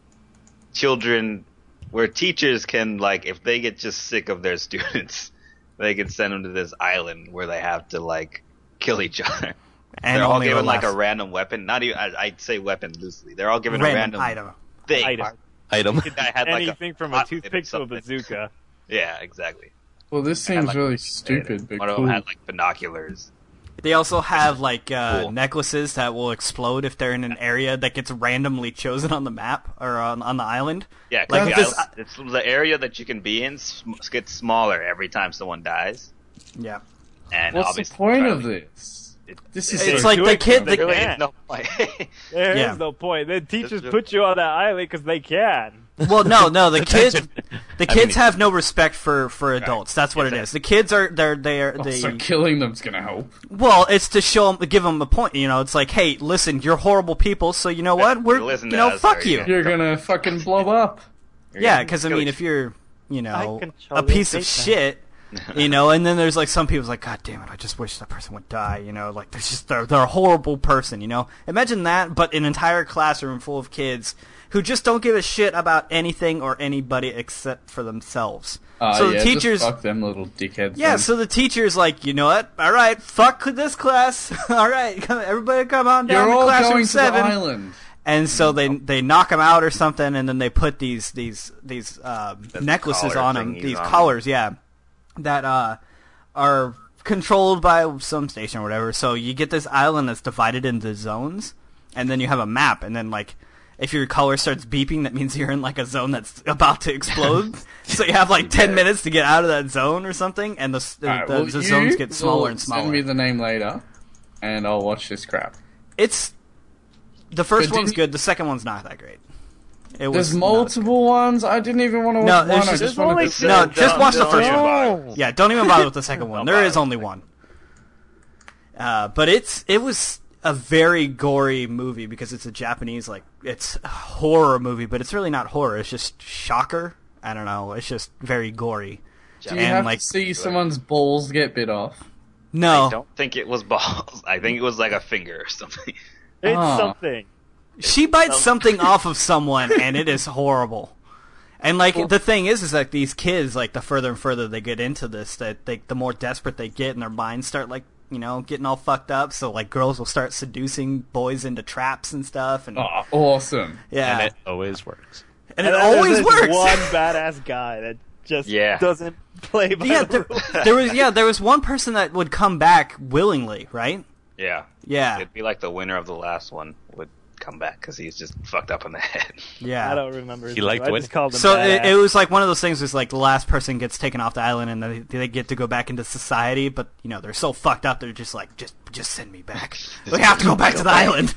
children, where teachers can, like, if they get just sick of their students, they can send them to this island where they have to, like, kill each other. And They're all only given the like a last random weapon. Not even I, I'd say weapon loosely. They're all given random, a random item. thing. Item. Item. The guy had, like, Anything from a hot plate or toothpick to a something. bazooka. Yeah, exactly. Well, this Had, seems like, really stupid, but One of cool. them had like binoculars. They also have like uh, Cool. necklaces that will explode if they're in an area that gets randomly chosen on the map or on, on the island. Yeah, 'cause Like the, this- island- it's the area that you can be in sm- gets smaller every time someone dies. Yeah, And What's the obviously, point trying of to- this? it- This is it's so like the do it kid. because The, they Really, can't. no point. There Yeah. is no point. The teachers just- put you on that island because they can. well, no, no. The kids, the I mean, kids have no respect for, for adults. That's what it is. The kids are they're they're they. Also, killing them's gonna help. Well, it's to show them, give them a point. You know, it's like, hey, listen, you're horrible people. So you know what? We're Listen you to know, us, fuck or you. you're You're gonna fucking blow up. Yeah, because I Kill mean, each- if you're, you know, I control a piece of your shit, you know, and then there's like some people's like, God damn it, I just wish that person would die, you know, like they're just they're, they're a horrible person, you know. Imagine that, but an entire classroom full of kids who just don't give a shit about anything or anybody except for themselves. Uh, so yeah, the teachers, just fuck them little dickheads. yeah, then. so the teacher's like, you know what? All right, fuck this class. All right, come, everybody, come on down You're to all classroom going to seven. the island. And so they they knock him out or something, and then they put these these these uh, necklaces collar on him, thingies these on 'em. collars, yeah, that uh, are controlled by some station or whatever. So you get this island that's divided into zones, and then you have a map, and then like if your color starts beeping, that means you're in like a zone that's about to explode. So you have like ten minutes to get out of that zone or something, and the s- the, Alright, the, well, the you zones get smaller will and smaller. Send me the name later, and I'll watch this crap. It's the first But one's didn't you- good. The second one's not that great. It was There's not- multiple ones. I didn't even want to watch No, one. there's I just- just there's only wanted to. six. No, Don't- just watch the don't first even one. bother. Yeah, don't even bother with the second one. Don't There bother is with only the one. Uh, but it's it was a very gory movie because it's a Japanese like it's a horror movie, but it's really not horror. It's just shocker. I don't know. It's just very gory. Do you and, have like- to see someone's balls get bit off? No, I don't think it was balls. I think it was like a finger or something. It's Ah. something. she bites something off of someone, and it is horrible. And like the thing is, is that these kids, like the further and further they get into this, that they the more desperate they get, and their minds start like you know getting all fucked up. So like girls will start seducing boys into traps and stuff, and Oh, awesome. yeah, And it always works. and it And then always there's works. this One badass guy that just Yeah. doesn't play by Yeah, the there, rules. there was yeah there was one person that would come back willingly, right? Yeah. Yeah, It'd be like the winner of the last one would come back because he's just fucked up in the head. yeah. I don't remember. His He name. liked I winning. just called him So it, badass. it was like one of those things. Was like the last person gets taken off the island, and they, they get to go back into society. But you know they're so fucked up. They're just like, just just send me back. We have to go back to the island.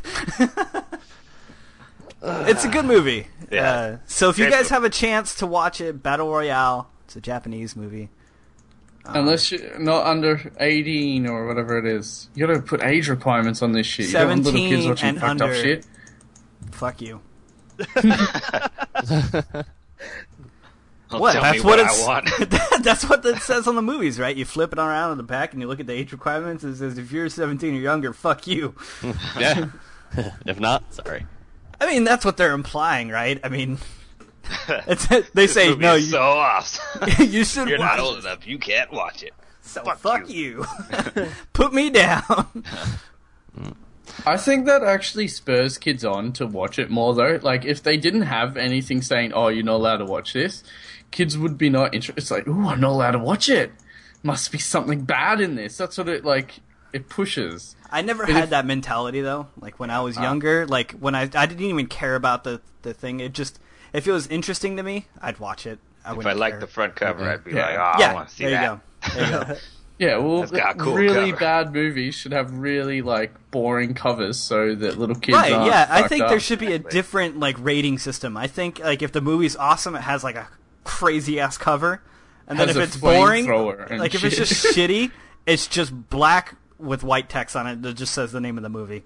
It's a good movie. Yeah. Uh, so if you Great guys movie. have a chance to watch it, Battle Royale. It's a Japanese movie. Unless you're not under eighteen or whatever it is. You gotta put age requirements on this shit. You don't want little kids seventeen watching and fucked under. up shit. Fuck you. Don't What? tell That's me what, what it's. I want. That's what it says on the movies, right? You flip it around in the back and you look at the age requirements. It says if you're seventeen or younger, fuck you. Yeah. If not, sorry. I mean, that's what they're implying, right? I mean, it's, they This say movie no. is You, so awesome. you should. You're watch not old it. enough. You can't watch it. So Fuck fuck, you. Put me down. I think that actually spurs kids on to watch it more, though. Like, if they didn't have anything saying, oh, you're not allowed to watch this, kids would be not interested. It's like, ooh, I'm not allowed to watch it. Must be something bad in this. That's what it, like, it pushes. I never But had if- that mentality though. Like when I was younger, like when I I didn't even care about the the thing. It just if it was interesting to me, I'd watch it. I If I wouldn't liked care. the front cover, I'd be Yeah. like, oh, yeah, I want to see there you that. go. There you go. Yeah, well, That's got a cool really cover. bad movies should have really, like, boring covers so that little kids Right, aren't yeah. I fucked think up. there should be a different like rating system. I think like if the movie's awesome, it has like a crazy ass cover, and then Has if a it's boring, flamethrower and like if it's shit. just shitty, it's just black with white text on it that just says the name of the movie.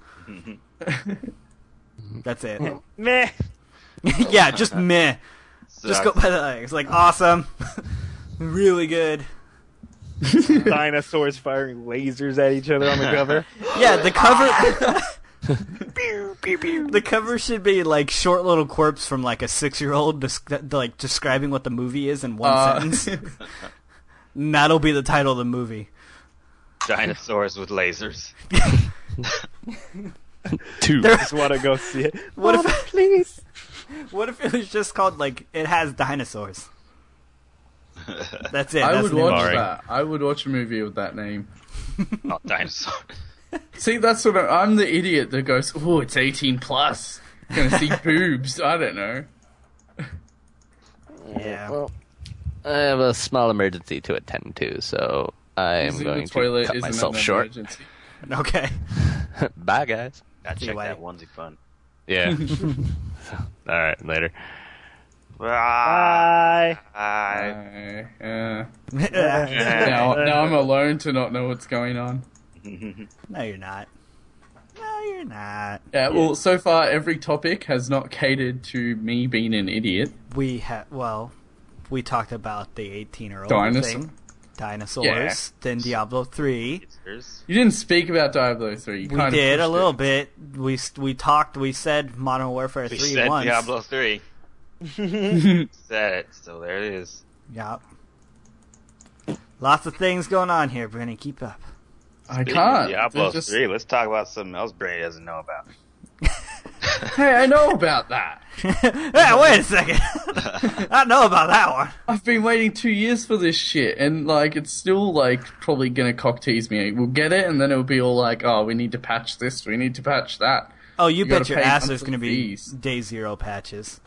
That's it. Meh. Yeah, just meh. Just go Sucks. by the It's like awesome, really good. Dinosaurs firing lasers at each other on the cover. Yeah, the cover. The cover should be like short little quirps from like a six-year-old, des- like describing what the movie is in one Uh, sentence. And that'll be the title of the movie. Dinosaurs with lasers. Two. Just want to go see it. What if- Mama, please? What if it was just called like it has dinosaurs? That's it. I That's would the name watch of it. Boring. that. I would watch a movie with that name. Not dinosaurs. See, that's what I, I'm the idiot that goes, oh, it's eighteen plus. Gonna see boobs. I don't know. Yeah. Well, I have a small emergency to attend to, so I am Using going the toilet to cut isn't myself an short. emergency. Okay. Bye, guys. Gotta See check you that later. onesie fun. Yeah. All right, later. Bye. Bye. Uh, uh, now, now I'm alone to not know what's going on. No, you're not. No, you're not. Yeah, well, so far every topic has not catered to me being an idiot. We had well, we talked about the eighteen-year-old Dinosaur. thing, dinosaurs, Yeah. then Diablo three. There's- You didn't speak about Diablo three. You We kind did of a little bit. We we talked. We said Modern Warfare We three said once. Diablo three. Said it, so there it is. Yep. Lots of things going on here, Brenny. Keep up. I Speaking of can't. Diablo They're just- three. Let's talk about something else Brady doesn't know about. Hey, I know about that. Hey, wait a second. I know about that one. I've been waiting two years for this shit, and like it's still like probably gonna cock tease me. We'll get it, and then it'll be all like, "Oh, we need to patch this. We need to patch that." Oh, you, You bet gotta your pay ass monthly there's going to be fees. day zero patches.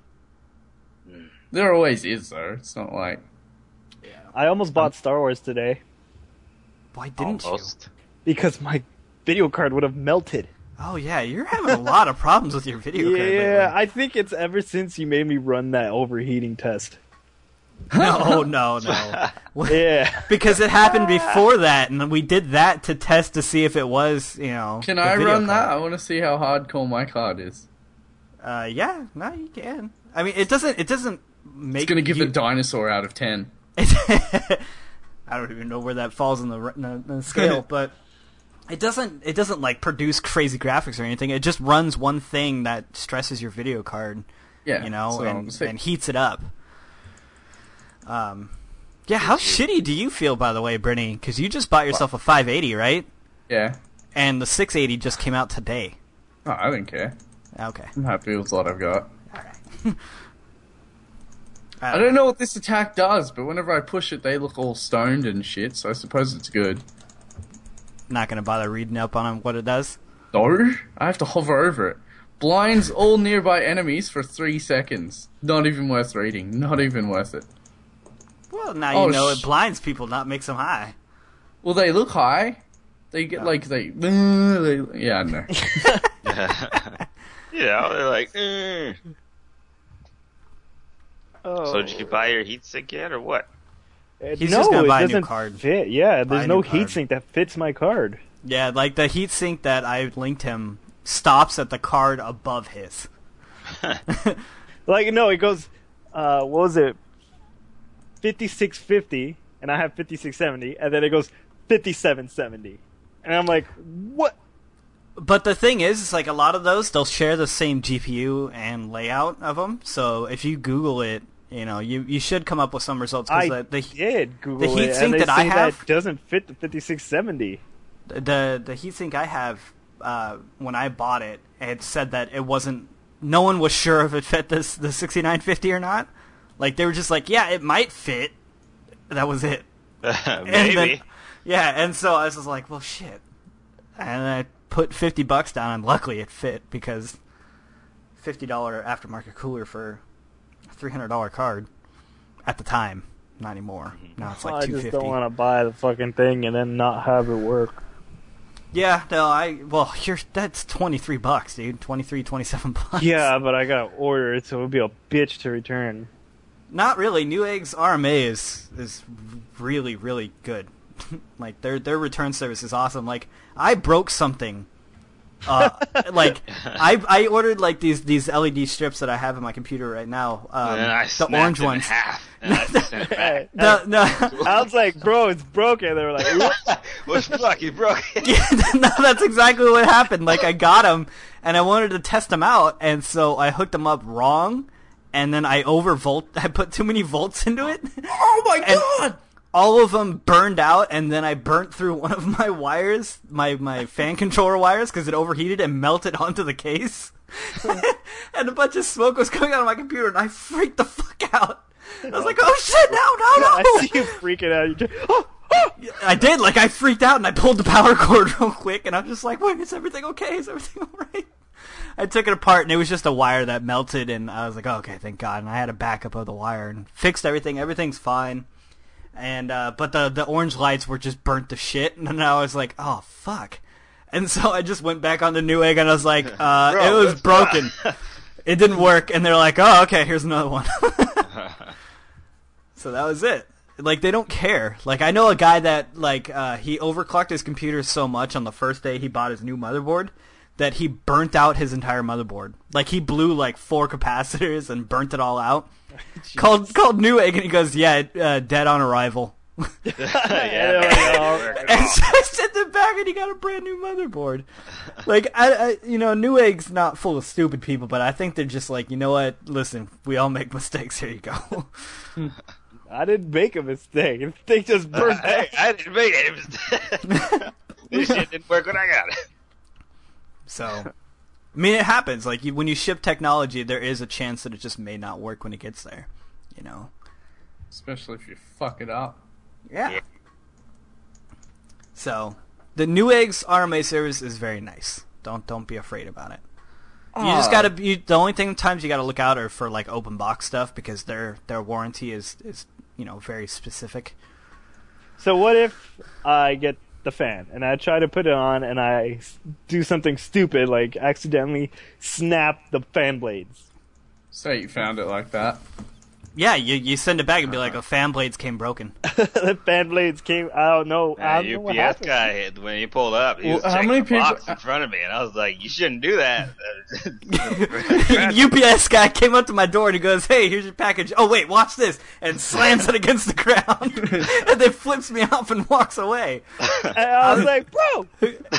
There always is, though. It's not like I almost bought Star Wars today Why didn't Almost. because my video card would have melted. you? Oh yeah, you're having a lot of problems with your video card. Yeah, lately. I think it's ever since you made me run that overheating test. No, no, no. Yeah. Because it happened before that, and we did that to test to see if it was, you know. Can the I video run that? card. I want to see how hardcore my card is. Uh, yeah, no, you can. I mean, it doesn't. It doesn't make. It's gonna give you... a dinosaur out of ten. I don't even know where that falls in the, in the, in the scale, but it doesn't. It doesn't like produce crazy graphics or anything. It just runs one thing that stresses your video card, Yeah, you know, so I'm and, saying- and heats it up. Um, yeah. How shitty do you feel, by the way, Brittany? Because you just bought yourself a five eighty, right? yeah. And the six eighty just came out today. Oh, I don't care. Okay. I'm happy with what I've got. All right. I don't know what this attack does, but whenever I push it, they look all stoned and shit. So I suppose it's good. Not gonna bother reading up on what it does. No, I have to hover over it. Blinds all nearby enemies for three seconds. Not even worth reading. Not even worth it. Well, now you Oh, know sh- it blinds people, not makes them high. Well, they look high. They get Oh. like they, they. Yeah, I know. You know, they're like, eh. Oh. So did you buy your heatsink yet, or what? Uh, He's no, just gonna it buy a new doesn't card. fit. Yeah, Buy there's a no new card. heatsink that fits my card. Yeah, like the heatsink that I linked him stops at the card above his. Like, no, it goes, uh, what was it? fifty-six fifty, and I have fifty-six seventy, and then it goes fifty-seven seventy. And I'm like, what? But the thing is, it's like a lot of those, they'll share the same G P U and layout of them. So if you Google it, you know, you, you should come up with some results. Cause I the, the, did Google the it, heatsink and they that I say have that doesn't fit the fifty-six seventy. the the heatsink I have, uh, when I bought it, it said that it wasn't. No one was sure if it fit this the sixty-nine fifty or not. Like they were just like, yeah, it might fit. That was it. Maybe. And then, yeah, and so I was just like, well, shit. And I put fifty bucks down, and luckily it fit because fifty dollar aftermarket cooler for a three hundred dollar card at the time, not anymore. Now it's like I two just fifty. don't want to buy the fucking thing and then not have it work. Yeah, no, I well, you're that's twenty three bucks, dude. Twenty three, twenty seven bucks. Yeah, but I gotta order it, so it would be a bitch to return. Not really. Newegg's R M A is is really really good. Like their their return service is awesome. Like I broke something. Uh, like I I ordered like these these L E D strips that I have in my computer right now. Um, And then I the snapped orange it in ones. half, and I sent it back. The, no, I was like, bro, it's broken. They were like, "Oops." What the fuck? You broke it. yeah, no, that's exactly what happened. Like I got them, and I wanted to test them out, and so I hooked them up wrong, and then I overvolt. I put too many volts into it. Oh my And- god! All of them burned out, and then I burnt through one of my wires, my, my fan controller wires, because it overheated and melted onto the case. And a bunch of smoke was coming out of my computer, and I freaked the fuck out. I was like, oh shit, no, no, no! I see you freaking out. You just, oh, oh. I did, like, I freaked out, and I pulled the power cord real quick, and I'm just like, wait, is everything okay? Is everything alright? I took it apart, and it was just a wire that melted, and I was like, oh, okay, thank God. And I had a backup of the wire, and fixed everything. Everything's fine. And, uh, but the, the orange lights were just burnt to shit, and then I was like, oh, fuck. And so I just went back on the Newegg, and I was like, uh, Bro, it was what's broken. It didn't work, and they're like, oh, okay, here's another one. So that was it. Like, they don't care. Like, I know a guy that, like, uh, he overclocked his computer so much on the first day he bought his new motherboard that he burnt out his entire motherboard. Like, he blew, like, four capacitors and burnt it all out. Called called Newegg, and he goes, yeah, uh, dead on arrival. Yeah, Yeah, And so I sent it back, and he got a brand new motherboard. Like, I, I, you know, Newegg's not full of stupid people, but I think they're just like, you know what? Listen, we all make mistakes. Here you go. I didn't make a mistake. The thing just burnt Hey, out. I didn't make any mistake. This shit didn't work when I got it. So, I mean, it happens. Like, you, when you ship technology, there is a chance that it just may not work when it gets there. You know? Especially if you fuck it up. Yeah. Yeah. So, the Newegg's R M A service is very nice. Don't don't be afraid about it. You just gotta. You, the only thing times you gotta look out are for like open box stuff because their their warranty is is you know very specific. So what if I get the fan and I try to put it on and I s- do something stupid like accidentally snap the fan blades? Say you found it like that. Yeah, you you send it back and be like, "Oh, fan blades came broken." The fan blades came. I don't know. I Uh, don't know what U P S happened. guy, when he pulled up, he Well, was how checking many the people- box in front of me, and I was like, "You shouldn't do that." U P S guy came up to my door and he goes, "Hey, here's your package." Oh wait, watch this, and slams it against the ground, and then flips me off and walks away. And I was like, bro.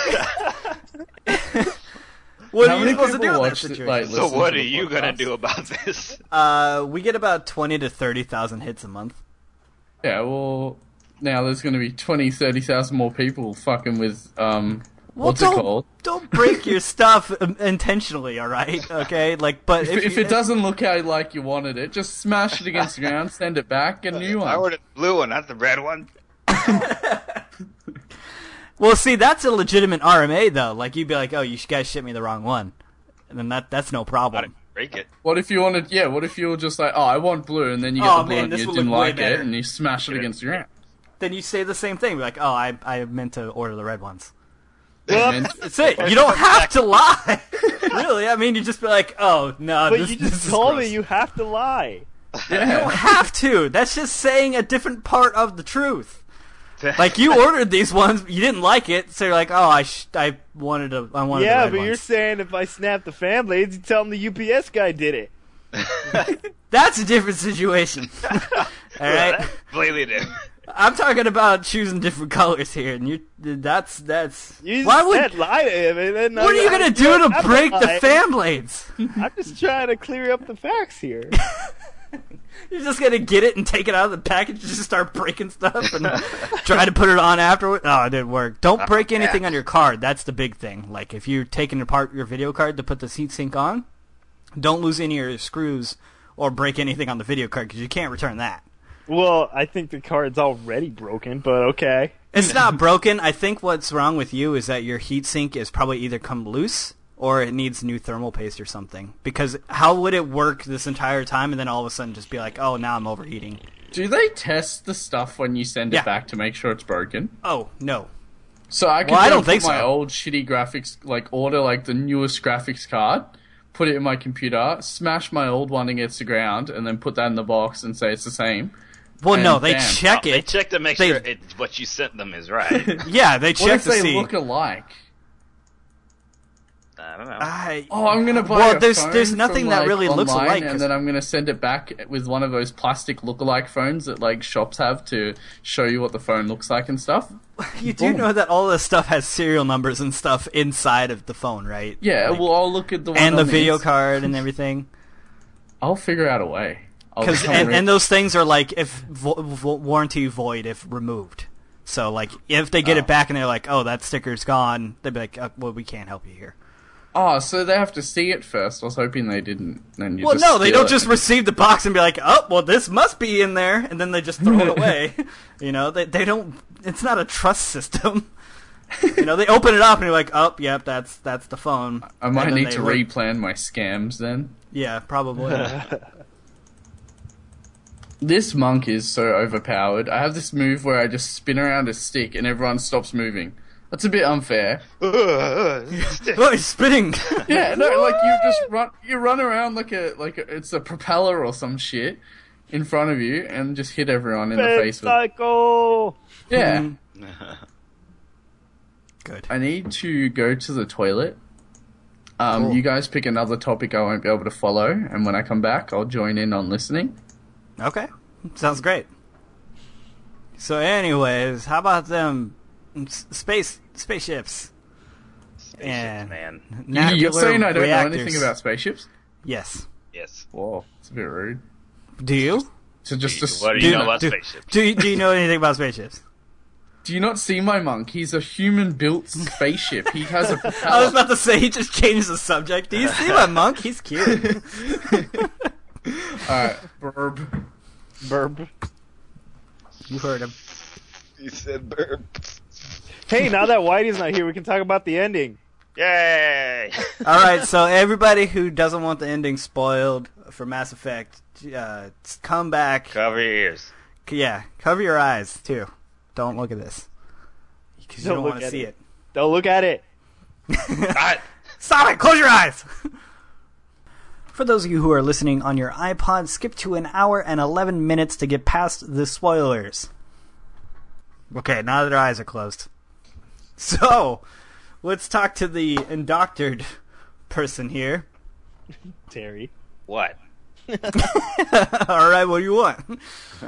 What How are you many supposed to people do in that watch it, situation? like, So listen what to are the you gonna podcast? do about this? Uh, we get about twenty to thirty thousand hits a month. Yeah, well, now there's going to be twenty, thirty thousand more people fucking with, um, Well, what's it don't called? don't break your stuff um, intentionally, all right? Okay, like, but If, if, if you- it doesn't look how like you wanted it, just smash it against the ground, send it back, get a new I one. ordered the blue one, not the red one. well, see, that's a legitimate R M A though. Like, you'd be like, "Oh, you guys shipped me the wrong one," and then that that's no I problem. didn't break it. What if you wanted, yeah, what if you were just like, oh, I want blue, and then you get Oh, the blue man, and this you would didn't look way like better. it, and you smash it against the ground. Then you say the same thing, be like, "Oh, I I meant to order the red ones." Well, And That's it. You don't have to lie. Really, I mean, you just be like, "Oh no, but this, you this just is told gross." me you have to lie. You don't yeah. have to. That's just saying a different part of the truth. Like, you ordered these ones, you didn't like it, so you're like, "Oh, I sh- I wanted to I wanted the Yeah, red but you're ones." saying if I snap the fan blades, you tell them the U P S guy did it. That's a different situation. All right, Completely different. I'm talking about choosing different colors here, and you that's that's. You why would said lie to him, and then what are you gonna do to break the fan blades? I'm just trying to clear up the facts here. You're just gonna get it and take it out of the package and just start breaking stuff and try to put it on afterward. Oh, it didn't work. Don't break anything on your card. That's the big thing. Like if you're taking apart your video card to put the heatsink on, don't lose any of your screws or break anything on the video card because you can't return that. Well, I think the card's already broken, but okay. It's not broken. I think what's wrong with you is that your heatsink is probably either come loose or it needs new thermal paste or something. Because how would it work this entire time and then all of a sudden just be like, oh, now I'm overheating? Do they test the stuff when you send Yeah. it back to make sure it's broken? Oh, no. So I could Well, I go don't put think my so. old shitty graphics, like order like the newest graphics card, put it in my computer, smash my old one against the ground, and then put that in the box and say it's the same. Well, And no, they bam. check They it. check to make They- sure it, what you sent them is right. Yeah, they What check if to they see. look alike? I don't know. I, Oh, I'm gonna buy Well, a there's- phone there's nothing from, that like, really looks online, alike, 'cause- and then I'm gonna send it back with one of those plastic look-alike phones that like shops have to show you what the phone looks like and stuff. you do Boom. know that all this stuff has serial numbers and stuff inside of the phone, right? Yeah, Like- well, I'll look at the one and the on video ins- card and everything. I'll figure out a way. I'll Because become and, rich. and those things are like if vo- vo- warranty void if removed. So like if they get Oh. it back and they're like, oh, that sticker's gone, they'd be like, uh, well, we can't help you here. Oh, so they have to see it first. I was hoping they didn't. Then you Well, just no, they steal don't it. just receive the box and be like, oh, well, this must be in there, and then they just throw it away. You know, they they don't. It's not a trust system. You know, they open it up and you're like, oh, yep, that's that's the phone. I might And then need they to look- replan my scams then. Yeah, probably. This monk is so overpowered. I have this move where I just spin around a stick and everyone stops moving. That's a bit unfair. Oh, he's spinning. Yeah, no, like you just run, you run around like a like a, it's a propeller or some shit in front of you and just hit everyone in the Bed face with. cycle. Yeah, Mhm. Good. I need to go to the toilet. Um, Cool. You guys pick another topic I won't be able to follow, and when I come back, I'll join in on listening. Okay, sounds great. So, anyways, how about them s- space spaceships? And man. Nabular You're saying I don't reactors. know anything about spaceships? Yes. Yes. Whoa, it's a bit rude. Do you? So just a, What do Do you know about do, spaceships? Do you, do you know anything about spaceships? Do you not see my monk? He's a human-built spaceship. He has a I was propeller. about to say he just changed the subject. Do you see my monk? He's cute. Alright, burb. Burb. You heard him. You said burp. Hey, now that Whitey's not here, we can talk about the ending. Yay! All right, so everybody who doesn't want the ending spoiled for Mass Effect, uh, come back. Cover your ears. Yeah, cover your eyes too. Don't look at this because you Don't don't look want to at see it. it. Don't look at it. God. Stop it! Close your eyes! For those of you who are listening on your iPod, skip to an hour and eleven minutes to get past the spoilers. Okay, now that our eyes are closed. So, let's talk to the indoctored person here. Terry. What? Alright, what do you want?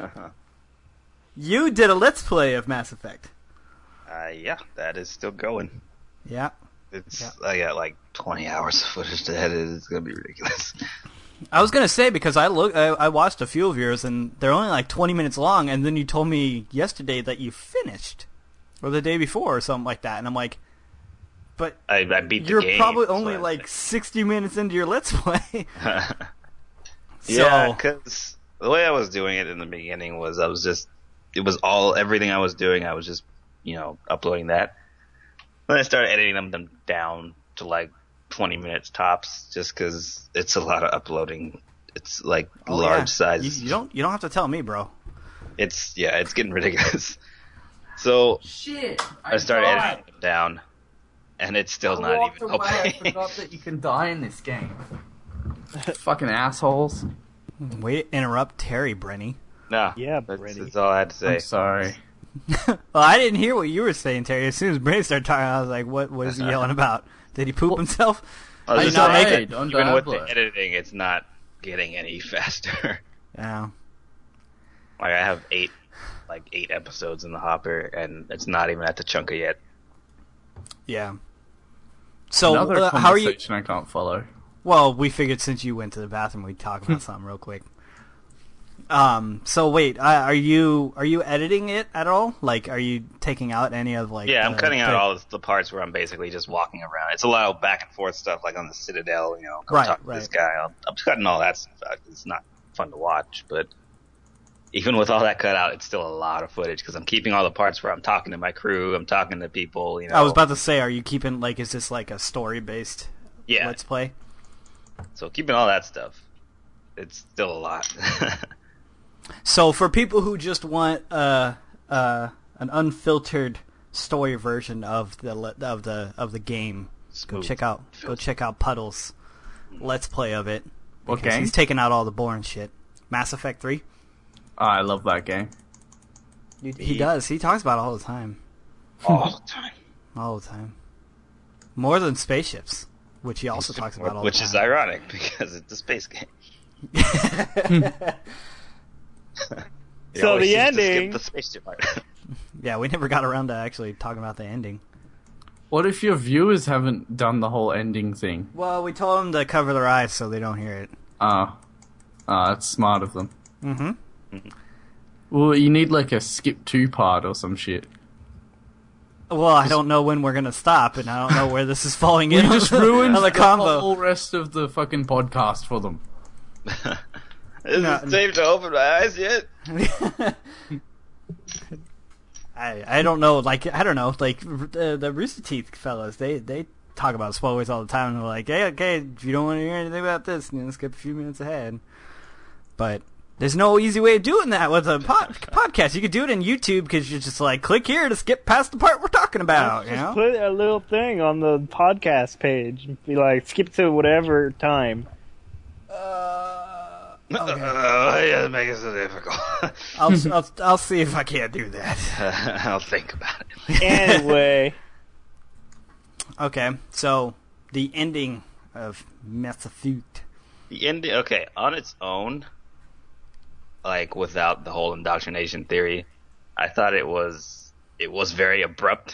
You did a Let's Play of Mass Effect. Uh, yeah, that is still going. Yeah. It's Yeah. I got like twenty hours of footage to edit. It's gonna be ridiculous. I was gonna say because I look, I, I watched a few of yours and they're only like twenty minutes long, and then you told me yesterday that you finished, or the day before, or something like that, and I'm like, but I, I beat the you're game. probably so only I- like sixty minutes into your Let's Play. Yeah, So, because the way I was doing it in the beginning was I was just, it was all, everything I was doing, I was just, you know, uploading that. Then I started editing them, them down to like twenty minutes tops, just because it's a lot of uploading. It's like oh, large yeah. size. You, you don't, you don't have to tell me, bro. It's, yeah, it's getting ridiculous. So Shit! I started editing them down, and it's still not even I opening. forgot that you can die in this game. Fucking assholes. Wait to interrupt Terry, Brenny. No, Yeah, that's, Brady. that's all I had to say. I'm sorry. Well, I didn't hear what you were saying, Terry. As soon as Brenny started talking, I was like, what, what is he yelling about? Did he poop himself? I was I just not saying, make it on even with Diablo. the editing, it's not getting any faster. Yeah. Like I have eight, like eight episodes in the hopper, and it's not even at the chunker yet. Yeah. So Another uh, how are you? conversation I can't follow. Well, we figured since you went to the bathroom, we'd talk about something real quick. Um. So wait, uh, are you are you editing it at all? Like, are you taking out any of like? Yeah, I'm the- cutting out the- all the parts where I'm basically just walking around. It's a lot of back and forth stuff, like on the Citadel. You know, go Right, talk to right. this guy. I'm, I'm cutting all that stuff out. It's not fun to watch, but even with all that cut out, it's still a lot of footage because I'm keeping all the parts where I'm talking to my crew. I'm talking to people. You know, I was about to say, are you keeping like? Is this like a story based? Yeah. Let's play. So keeping all that stuff, it's still a lot. So for people who just want uh uh an unfiltered story version of the le- of the of the game, go Smooth. check out go check out Puddles' Let's Play of it. What because game? He's taking out all the boring shit. Mass Effect three. Oh, I love that game. He, he does. He talks about it all the time. all the time. All the time. More than spaceships, which he also talks about all Which the is time. ironic because it's a space game. He So always the seems to skip ending- the spaceship part. Yeah, we never got around to actually talking about the ending. What if your viewers haven't done the whole ending thing? Well, we told them to cover their eyes so they don't hear it. Ah, ah, that's smart of them. Mm-hmm. Well, you need like a skip two part or some shit. Well, I don't know when we're gonna stop, and I don't know where this is falling You in. just ruined on the the combo. whole rest of the fucking podcast for them. Is No, it safe to open my eyes yet? I I don't know. Like I don't know. Like the the Rooster Teeth fellas, they they talk about spoilers all the time. And they're like, hey, okay, if you don't want to hear anything about this, you know, skip a few minutes ahead. But there's no easy way of doing that with a pod- podcast. You could do it in YouTube because you're just like, click here to skip past the part we're talking about. You Just know? put a little thing on the podcast page and be like, skip to whatever time. Uh, okay. Uh, yeah, make it so difficult. I'll, I'll I'll see if I can't do that. I'll think about it. Anyway, Okay, so the ending of Mass Effect. The ending, okay, on its own, like without the whole indoctrination theory, I thought it was it was very abrupt.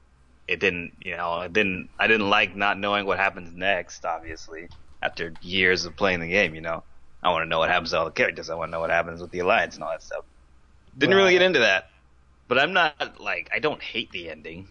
It didn't, you know, it didn't. I didn't like not knowing what happens next. Obviously, after years of playing the game, you know, I want to know what happens to all the characters. I want to know what happens with the Alliance and all that stuff. Didn't really get into that, but I'm not like I don't hate the ending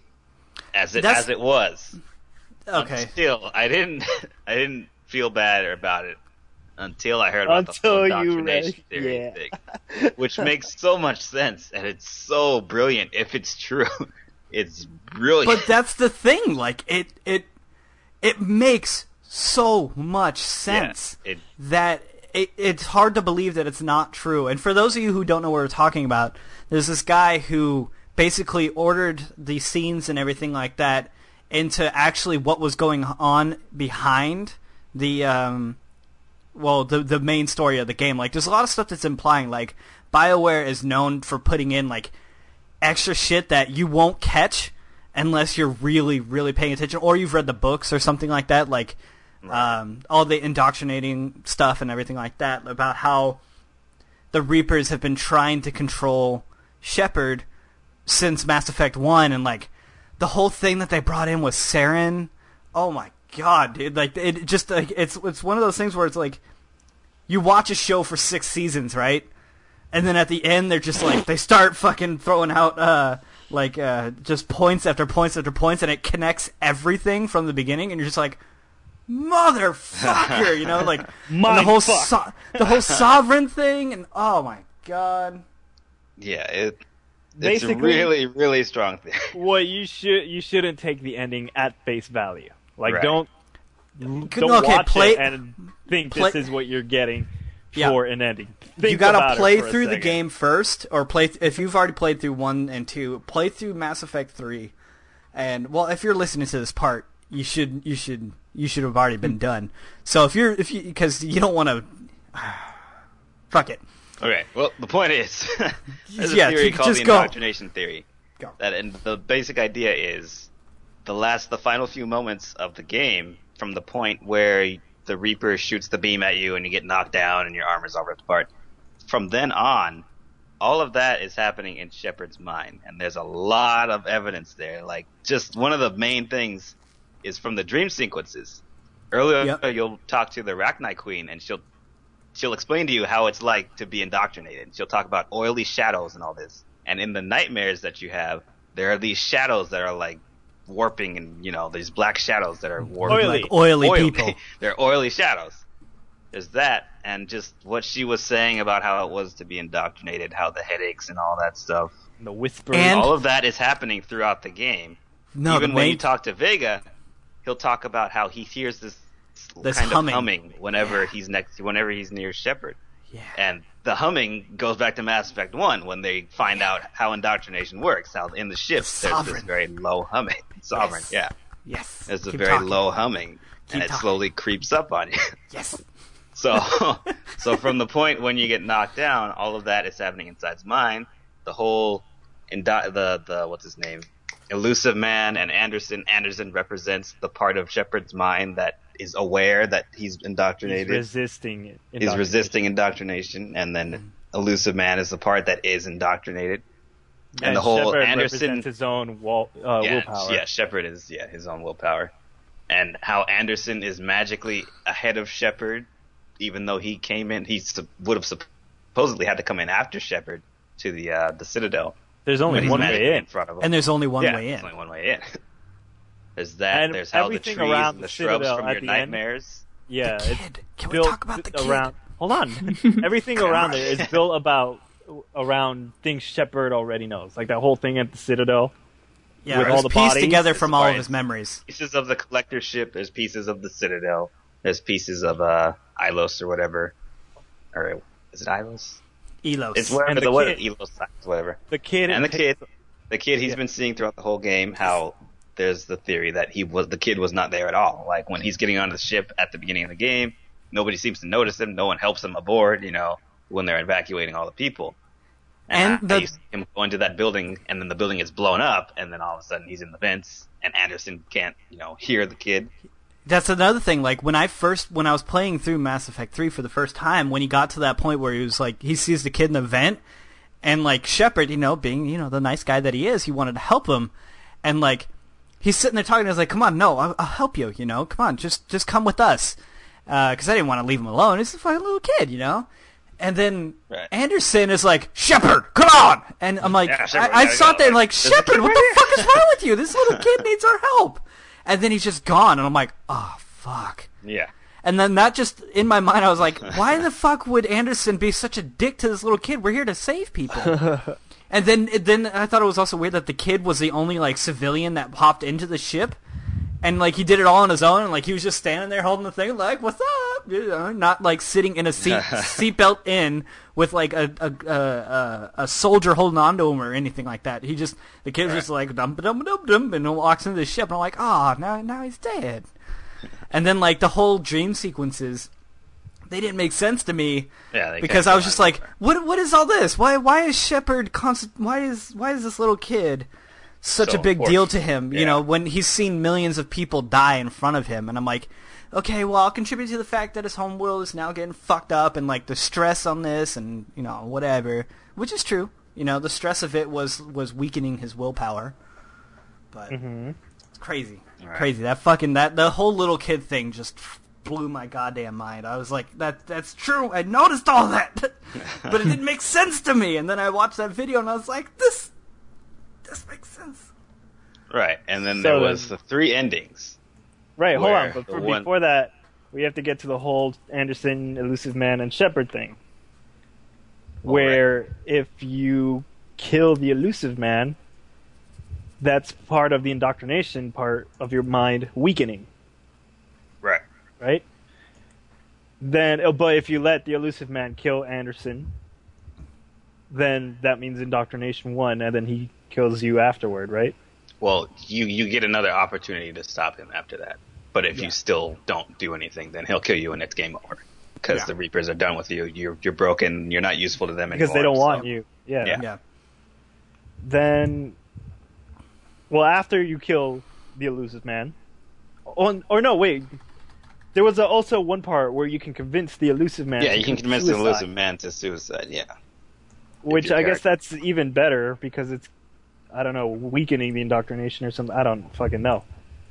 as it That's- as it was. Okay. Still, I didn't I didn't feel bad about it until I heard about Until the whole you indoctrination read- theory yeah. thing, which makes so much sense and it's so brilliant if it's true. It's brilliant. But that's the thing. Like it, it, it makes so much sense Yeah, it- that it, it's hard to believe that it's not true. And for those of you who don't know what we're talking about, there's this guy who basically ordered the scenes and everything like that into actually what was going on behind the um, well, the the main story of the game. Like, there's a lot of stuff that's implying like BioWare is known for putting in like extra shit that you won't catch unless you're really, really paying attention, or you've read the books or something like that, like um, all the indoctrinating stuff and everything like that about how the Reapers have been trying to control Shepard since Mass Effect one, and like the whole thing that they brought in was Saren. Oh my god, dude! Like it just like it's it's one of those things where it's like you watch a show for six seasons, right? And then at the end, they're just like, they start fucking throwing out, uh, like, uh, just points after points after points, and it connects everything from the beginning, and you're just like, motherfucker, you know, like, and the whole, Mindfuck. so- the whole sovereign thing, and oh my god. yeah, it it's Basically- a really, really strong theory. what you should you shouldn't take the ending at face value. Like, Right. don't Could- don't okay, watch play- it and think play- this is what you're getting Yeah. for an ending. You Think gotta about it play for a through the second. game first, or play, if you've already played through one and two, play through Mass Effect three, and, well, if you're listening to this part, you should, you should, you should have already been done. So if you're, if you, because you don't want to, fuck it. Okay, well, the point is, there's a Yeah, theory ju- called just the go. indoctrination theory. Go. That, and the basic idea is the last, the final few moments of the game, from the point where the Reaper shoots the beam at you and you get knocked down and your armor's all ripped apart. From then on, all of that is happening in Shepard's mind, and there's a lot of evidence there. Like, just one of the main things is from the dream sequences. Earlier, Yep. you'll talk to the Rachni Queen, and she'll she'll explain to you how it's like to be indoctrinated. She'll talk about oily shadows and all this. And in the nightmares that you have, there are these shadows that are like warping, and you know, these black shadows that are warping. Oily. Like oily people. They're oily shadows. There's that, and just what she was saying about how it was to be indoctrinated, how the headaches and all that stuff. The whisper. And- All of that is happening throughout the game. No, Even the when main- you talk to Vega, he'll talk about how he hears this, This kind humming. of humming whenever he's next, whenever he's near Shepard. Yeah. And the humming goes back to Mass Effect one when they find out how indoctrination works. How in the ship The there's Sovereign. this very low humming. Sovereign, Yes. yeah. Yes. There's a Keep very talking. low humming, Keep and it talking. slowly creeps up on you. Yes. So, so from the point when you get knocked down, all of that is happening inside his mind. The whole, indo- the the what's his name, Elusive Man and Anderson. Anderson represents the part of Shepard's mind that is aware that he's He's indoctrinated. resisting it. He's resisting indoctrination, and then Elusive Man is the part that is indoctrinated. And, And the whole Shepard Anderson, represents his own wall, uh, yeah, willpower. yeah, Shepard is yeah his own willpower, and how Anderson is magically ahead of Shepard, even though he came in, he su- would have supposedly had to come in after Shepard to the uh, the Citadel. There's But only he's one magically way in in. front of him. And there's only one yeah, way there's in. only one way in. There's that. And there's how the everything trees around and the the shrubs Citadel from at your the end- nightmares. Yeah, The it's kid. Can we built talk about the kid? around. Hold on. Everything around there is built about around things Shepard already knows, like that whole thing at the Citadel. Yeah, with it all was the pieced bodies. together from all of Right. his memories. Pieces of the collector ship. There's pieces of the Citadel. There's pieces of uh, Ilos or whatever. Or is it Ilos? Elos. It's whatever And the, the what kid- Elos, whatever. The kid And the kid, picks- the kid he's Yeah. been seeing throughout the whole game. How there's the theory that he was the kid was not there at all. Like when he's getting onto the ship at the beginning of the game, nobody seems to notice him. No one helps him aboard. You know, when they're evacuating all the people. And And the- you see him go into that building, and then the building gets blown up, and then all of a sudden he's in the vents, and Anderson can't, you know, hear the kid. That's another thing. Like when I first, when I was playing through Mass Effect three for the first time, when he got to that point where he was like, he sees the kid in the vent, and like Shepard, you know, being you know the nice guy that he is, he wanted to help him, and like he's sitting there talking, and I was like, come on, no, I'll, I'll help you, you know, come on, just just come with us, because I didn't want to leave him alone. He's a fucking little kid, you know. And then Right. Anderson is like, Shepard, come on! And I'm like, Yeah, Shepard, I, I gotta sat go. there like, There's a Shepard, kid what right the fuck is wrong with you? This little kid needs our help. And then he's just gone, and I'm like, oh, fuck. Yeah. And then that just, in my mind, I was like, why the fuck would Anderson be such a dick to this little kid? We're here to save people. And then then I thought it was also weird that the kid was the only, like, civilian that hopped into the ship. And, like, he did it all on his own, and, like, he was just standing there holding the thing, like, what's up? You know, not, like, sitting in a seat, seatbelt in with, like, a, a, a, a, a soldier holding on to him or anything like that. He just, the kid was just like, dum dum dum dum, and walks into the ship, and I'm like, oh, now, now he's dead. And then, like, the whole dream sequences, they didn't make sense to me. Yeah, they Because kinda I was just like, over. what? What is all this? Why? Why is Shepard constant? Why is? Why is this little kid such So a big deal to important. him? You Yeah. know, when he's seen millions of people die in front of him, and I'm like, okay, well, I'll contribute to the fact that his homeworld is now getting fucked up, and like the stress on this, and you know, whatever, which is true. You know, the stress of it was was weakening his willpower, but it's crazy, Right. crazy. That fucking that the whole little kid thing just blew my goddamn mind. I was like, that that's true. I noticed all that, but it didn't make sense to me. And then I watched that video, and I was like, this this makes sense. Right, and then So there then- was the three endings. Right, hold Where on. But the for, one- before that, we have to get to the whole Anderson, Elusive Man, and Shepard thing. Where if you kill the Elusive Man, that's part of the indoctrination part of your mind weakening, Right. right? Then, oh, but if you let the Elusive Man kill Anderson, then that means indoctrination won, and then he kills you afterward, right? Well, you you get another opportunity to stop him after that. But if Yeah. you still don't do anything, then he'll kill you and it's game over. Because Yeah. the Reapers are done with you. You're you're broken. You're not useful to them anymore. Because they don't want so- you. Yeah. Yeah. Yeah. Then, well, after you kill the Elusive Man, or, or no, wait, there was a, also one part where you can convince the elusive man. Yeah, to you can commit convince the suicide, elusive man to suicide. Yeah. which your I guess character. that's even better because it's, I don't know, weakening the indoctrination or something. I don't fucking know.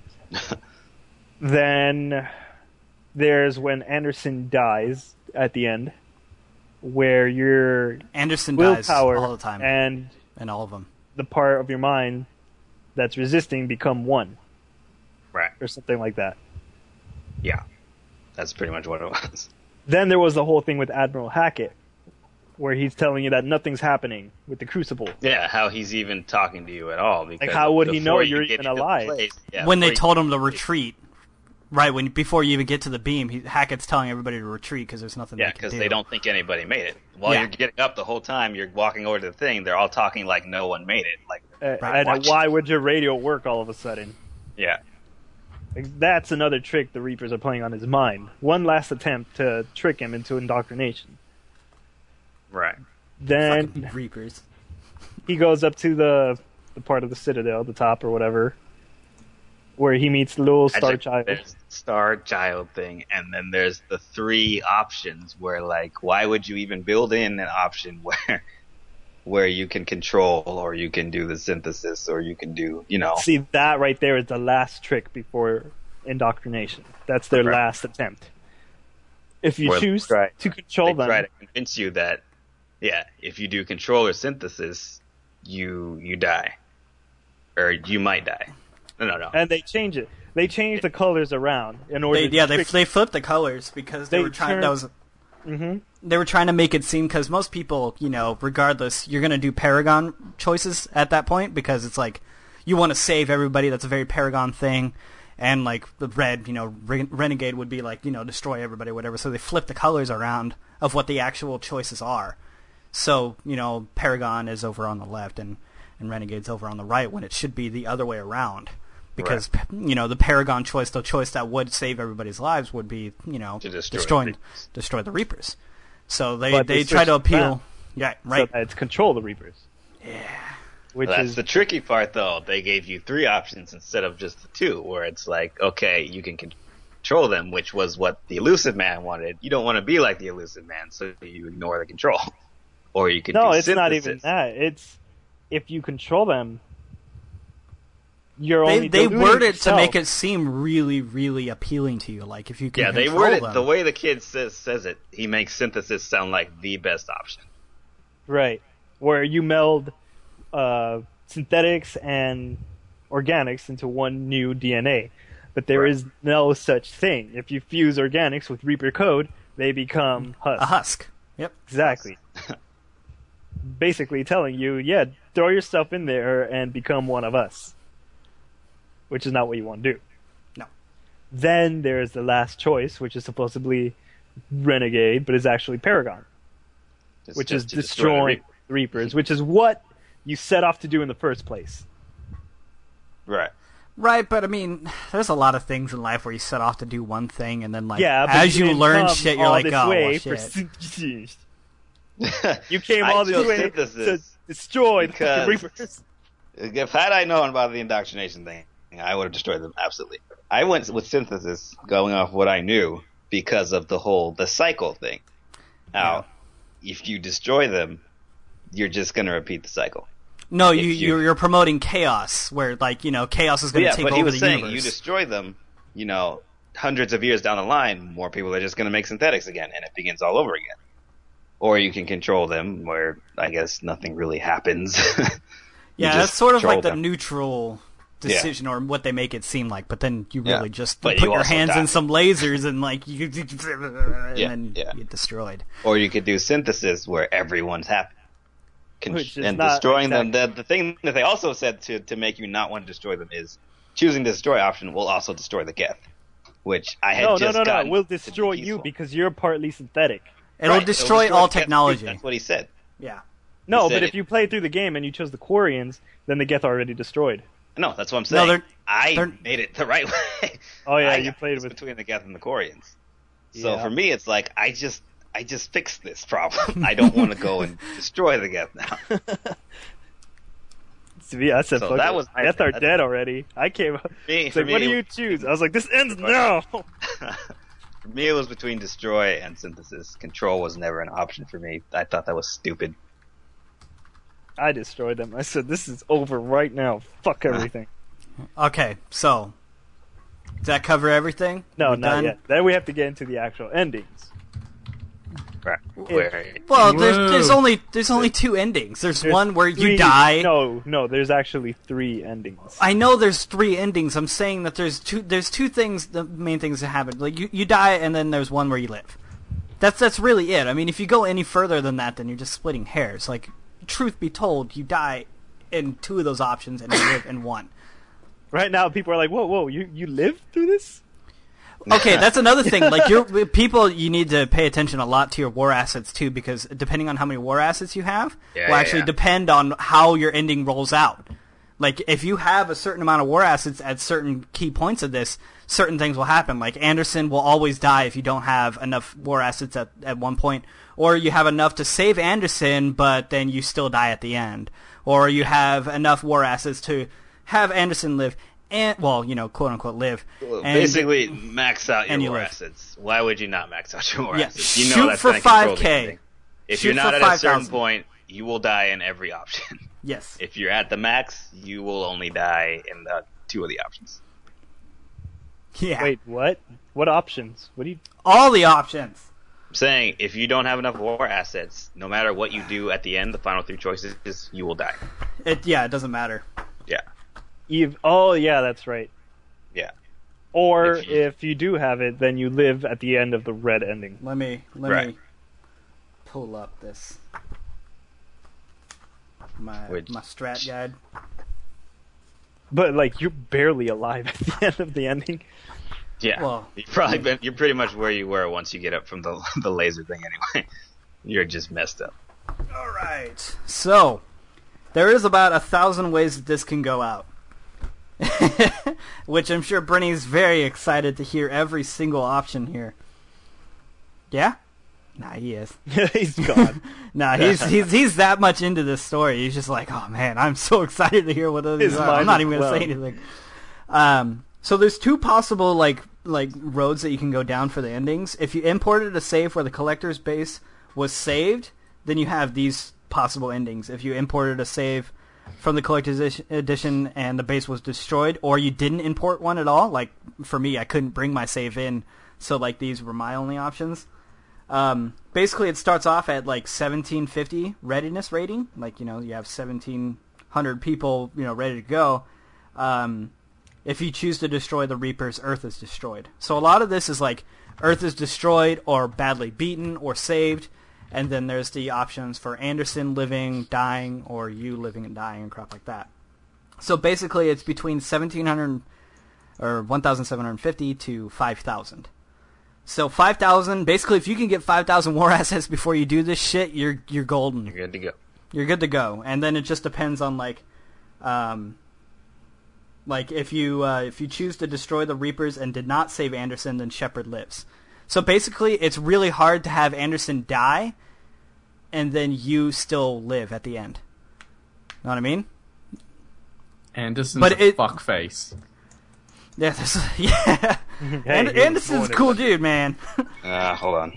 Then there's when Anderson dies at the end, where your Anderson dies willpower all the time, and and all of them. the part of your mind that's resisting become one, Right. or something like that. Yeah. That's pretty much what it was. Then there was the whole thing with Admiral Hackett, where he's telling you that nothing's happening with the Crucible. Yeah, how he's even talking to you at all. Because how would he know before you're you get even into alive? place- yeah, when they before told you- him to retreat, right when before you even get to the beam, he, Hackett's telling everybody to retreat because there's nothing Yeah, they can because do. they don't think anybody made it. While Yeah. you're getting up the whole time, you're walking over to the thing, they're all talking like no one made it. Like, Uh, Right, and watch. why would your radio work all of a sudden? yeah. Like, that's another trick the Reapers are playing on his mind. One last attempt to trick him into indoctrination. Right. Then Fucking Reapers. he goes up to the the part of the Citadel, the top or whatever, where he meets the little Star Magic- Child. There's the Star Child thing, and then there's the three options where, like, why would you even build in an option where where you can control, or you can do the synthesis, or you can do, you know. See, that right there is the last trick before indoctrination. That's their Right. last attempt. If you Where they choose try- to control They them, try to convince you that, yeah, if you do control or synthesis, you you die, or you might die. No, no, no. and they change it. They change the colors around in order They, to yeah, they trick. they flipped the colors because they, They were trying. turn- That was hmm they were trying to make it seem because most people, you know, regardless, you're gonna do Paragon choices at that point because it's like you want to save everybody. That's a very Paragon thing, and like the red, you know, Re- Renegade would be like, you know, destroy everybody, whatever. So they flip the colors around of what the actual choices are. So you know, Paragon is over on the left and and Renegade's over on the right when it should be the other way around. Because you know the Paragon choice, the choice that would save everybody's lives, would be you know To destroy destroying the Reapers. destroy the Reapers. So they But they, they try to switched it appeal. back. Yeah, So right. that it's control the Reapers. Yeah. Which That's is the tricky part, though. They gave you three options instead of just the two, where it's like, okay, you can control them, which was what the Elusive Man wanted. You don't want to be like the Elusive Man, so you ignore the control. Or you can no, do it's not even synthesis. that. It's if you control them, you're They only they deluding word it to yourself. make it seem really really appealing to you. Like if you can Yeah, they control word it them. the way the kid says says it. He makes synthesis sound like the best option. Right, where you meld uh, synthetics and organics into one new D N A. But there Right. is no such thing. If you fuse organics with Reaper code, they become husks. a husk. Yep. Exactly. Basically telling you, yeah, throw yourself in there and become one of us. Which is not what you want to do. No. Then there's the last choice, which is supposedly Renegade, but is actually Paragon, It's which just is to destroy the destroying Reaper. the Reapers, which is what you set off to do in the first place. Right. Right, but I mean, there's a lot of things in life where you set off to do one thing, and then like Yeah, but as you didn't learn come shit, you're all like, this oh way well, for shit. synthesis. You came I all this chose way to synthesis destroy the because- fucking Reapers. If had I known about the indoctrination thing, I would have destroyed them absolutely. I went with synthesis, going off what I knew, because of the whole the cycle thing. Now, if you destroy them, you're just going to repeat the cycle. No, if you, you- you're, you're promoting chaos, where like you know chaos is But going to yeah, take but over he was the saying universe. you destroy them, you know, hundreds of years down the line, more people are just going to make synthetics again, and it begins all over again. Or you can control them, where I guess nothing really happens. You yeah, just that's sort of control like the them. neutral decision, or what they make it seem like. But then you Yeah. really just But put you your also hands die. in some lasers and like you, and Yeah, then yeah. you get destroyed. Or you could do synthesis, where everyone's happy. Con- Which is and not destroying them. exactly- The, the thing that they also said to, to make you not want to destroy them is choosing the destroy option will also destroy the Geth, which I had No, no, just no, no. gotten We'll to be destroy you useful. because you're partly synthetic. It'll Right, destroy the all Geth too. technology. That's what he said. Yeah. No, said but if it- you play through the game and you chose the Quarians, then the Geth already destroyed. No, that's what I'm No, saying. they're- I they're- made it the right way. Oh, yeah, I you got played this with- between the Geth and the Quarians. So Yeah. for me, it's like I just I just fixed this problem. I don't want to go and destroy the Geth now. To me, I said, So fuck that it. was my Geth thing. are That's- dead already. I came up. Me, It's for like, me, what do it you was- choose? I was like, this ends now. For me, it was between destroy and synthesis. Control was never an option for me. I thought that was stupid. I destroyed them. I said, this is over right now. Fuck everything. Okay, so does that cover everything? No, We're not done? yet. Then we have to get into the actual endings. Right. Where, Well, there's, Whoa. there's only there's only two endings. There's, There's one where three- you die. No, no, there's actually three endings. I know there's three endings. I'm saying that there's two. There's two things. The main things that happen. Like you, you die, and then there's one where you live. That's that's really it. I mean, if you go any further than that, then you're just splitting hairs. Like, truth be told, you die in two of those options, and you live in one. Right now, people are like, whoa, whoa, you, you lived through this? Okay, that's another thing. Like, you're, people, you need to pay attention a lot to your war assets too, because depending on how many war assets you have, Yeah, will yeah, actually yeah. depend on how your ending rolls out. Like, if you have a certain amount of war assets at certain key points of this, certain things will happen. Like, Anderson will always die if you don't have enough war assets at, at one point. Or you have enough to save Anderson, but then you still die at the end. Or you have enough war assets to have Anderson live, and, well, you know, quote-unquote live. Well, and, basically, max out your and you war live. assets. Why would you not max out your war Yeah, assets? You know shoot that's for gonna control the five K. ending. If Shoot you're not for at a certain five thousand. point, you will die in every option. Yes. If you're at the max, you will only die in the two of the options. Yeah. Wait, what? What options? What do you... All the options. I'm saying, if you don't have enough war assets, no matter what you do at the end, the final three choices, is you will die. It yeah, it doesn't matter. Yeah. Eve... Oh, yeah, that's right. Yeah. Or If you- if you do have it, then you live at the end of the red ending. Let me let Right. me pull up this my Which- my strat guide. But, like, you're barely alive at the end of the ending. Yeah. Well- you've probably been, you're pretty much where you were once you get up from the the laser thing anyway. You're just messed up. All right. So there is about a thousand ways that this can go out, which I'm sure Brenny's very excited to hear every single option here. Yeah. Nah, he is. He's gone. Nah, he's he's he's that much into this story. He's just like, oh man, I'm so excited to hear what others His are. mind I'm not is even gonna say blown. anything. Um, so there's two possible like like roads that you can go down for the endings. If you imported a save where the collector's base was saved, then you have these possible endings. If you imported a save from the collector's edi- edition and the base was destroyed, or you didn't import one at all, like for me, I couldn't bring my save in, so like these were my only options. Um, basically, it starts off at like seventeen fifty readiness rating. Like, you know, you have seventeen hundred people, you know, ready to go. Um, if you choose to destroy the Reapers, Earth is destroyed. So a lot of this is like Earth is destroyed or badly beaten or saved. And then there's the options for Anderson living, dying, or you living and dying and crap like that. So basically, it's between seventeen hundred or one thousand seven hundred fifty to five thousand. So five thousand, basically, if you can get five thousand war assets before you do this shit, you're you're golden. You're good to go. You're good to go. And then it just depends on like, um, like if you uh, if you choose to destroy the Reapers and did not save Anderson, then Shepard lives. So basically, it's really hard to have Anderson die, and then you still live at the end. Know what I mean? Anderson's But a it- fuckface. Yeah, this, yeah. Hey, And, he was Anderson's born a in cool that. dude, man. Ah, hold on.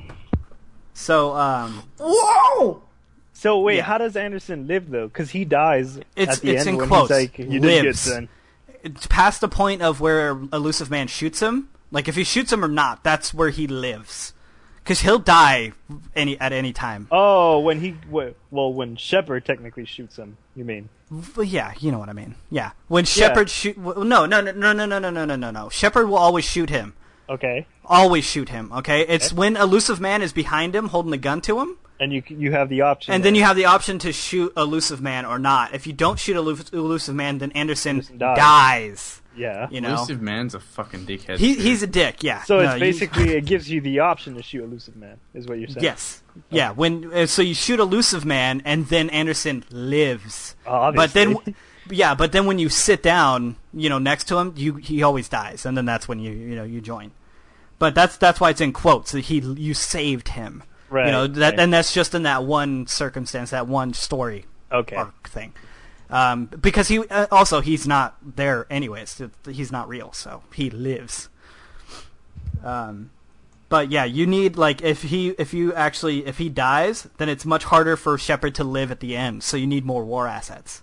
So, um, Whoa! So wait, Yeah. how does Anderson live though? Because he dies It's- at the it's end in when quotes. he's like, "You did Lives. good, son." it's past the point of where Elusive Man shoots him. Like, if he shoots him or not, that's where he lives. Because he'll die any at any time. Oh, when he wh- well, when Shepard technically shoots him, you mean? Well, yeah, you know what I mean. Yeah, when Shepard shoot, well, no, no, no, no, no, no, no, no, no, no, no. Shepard will always shoot him. Okay, Always shoot him. Okay, it's when Elusive Man is behind him, holding the gun to him, and you c- you have the option, and then you have the option to shoot Elusive Man or not. If you don't shoot Elus- Elusive Man, then Anderson, Anderson dies. dies. yeah. You know, Elusive Man's a fucking dickhead. he too. he's a dick. Yeah. So No, it's you- basically it gives you the option to shoot Elusive Man, is what you're saying? Yes. Yeah. When uh, so you shoot Elusive Man, and then Anderson lives. Obviously. But then, yeah. But then when you sit down, you know, next to him, you he always dies, and then that's when you you know you join. But that's that's why it's in quotes. That he you saved him. Right, You know that, right. and that's just in that one circumstance, that one story Okay. arc thing. Um, because he uh, also he's not there anyways. He's not real, so he lives. Um, But yeah, you need like if he if you actually if he dies, then it's much harder for Shepard to live at the end. So you need more war assets.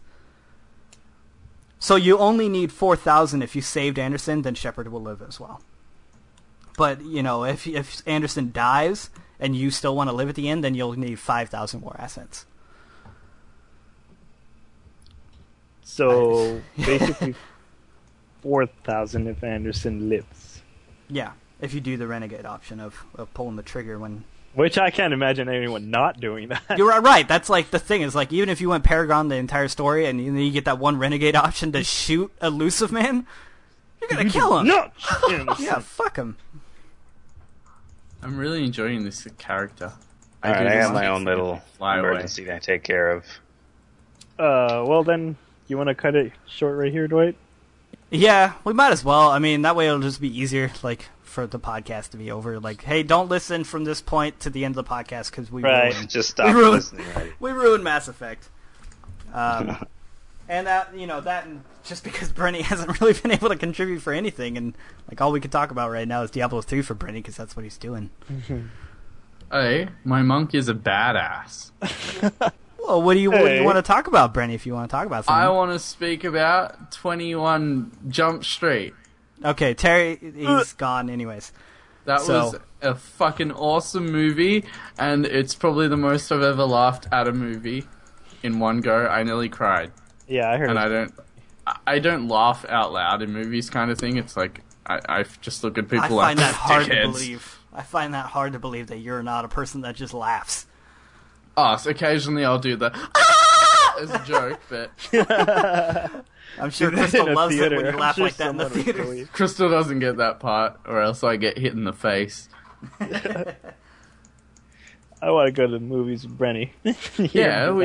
So you only need four thousand if you saved Anderson, then Shepard will live as well. But you know, if if Anderson dies and you still want to live at the end, then you'll need five thousand war assets. So basically, four thousand if Anderson lives. Yeah, if you do the renegade option of, of pulling the trigger when. Which I can't imagine anyone not doing that. You're right. That's like the thing is like even if you went Paragon the entire story and you, you get that one renegade option to shoot Elusive Man, you're gonna kill him. No. Yeah, fuck him. I'm really enjoying this character. I All right, do I this got my to own little fly away. emergency that I take care of. Uh, well then, you want to cut it short right here, Dwight? Yeah, we might as well. I mean, that way it'll just be easier, like, for the podcast to be over. Like, hey, don't listen from this point to the end of the podcast because we Right. ruined, Just we stop ruined, listening. Right? we ruined Mass Effect. Um, and that, you know, that and just because Brenny hasn't really been able to contribute for anything, and like all we can talk about right now is Diablo three for Brenny because that's what he's doing. Hey, my monk is a badass. Well, what do you what do you Hey. want to talk about, Brenny? If you want to talk about something, I want to speak about twenty-one Jump Street. okay, Terry, he's gone anyways. That So- was a fucking awesome movie, and it's probably the most I've ever laughed at a movie in one go. I nearly cried, Yeah, I heard. and it. I don't, I- I don't laugh out loud in movies, kind of thing. It's like I, I just look at people I like find that hard to dickheads. believe. I find that hard to believe that you're not a person that just laughs. Oh, so occasionally I'll do the ah! as a joke, but I'm sure Do that Crystal in a loves theater. it when you I'm laugh sure like that in the someone would theater. believe. Crystal doesn't get that part, or else I get hit in the face. I want to go to the movies with Brenny. You Yeah, do we.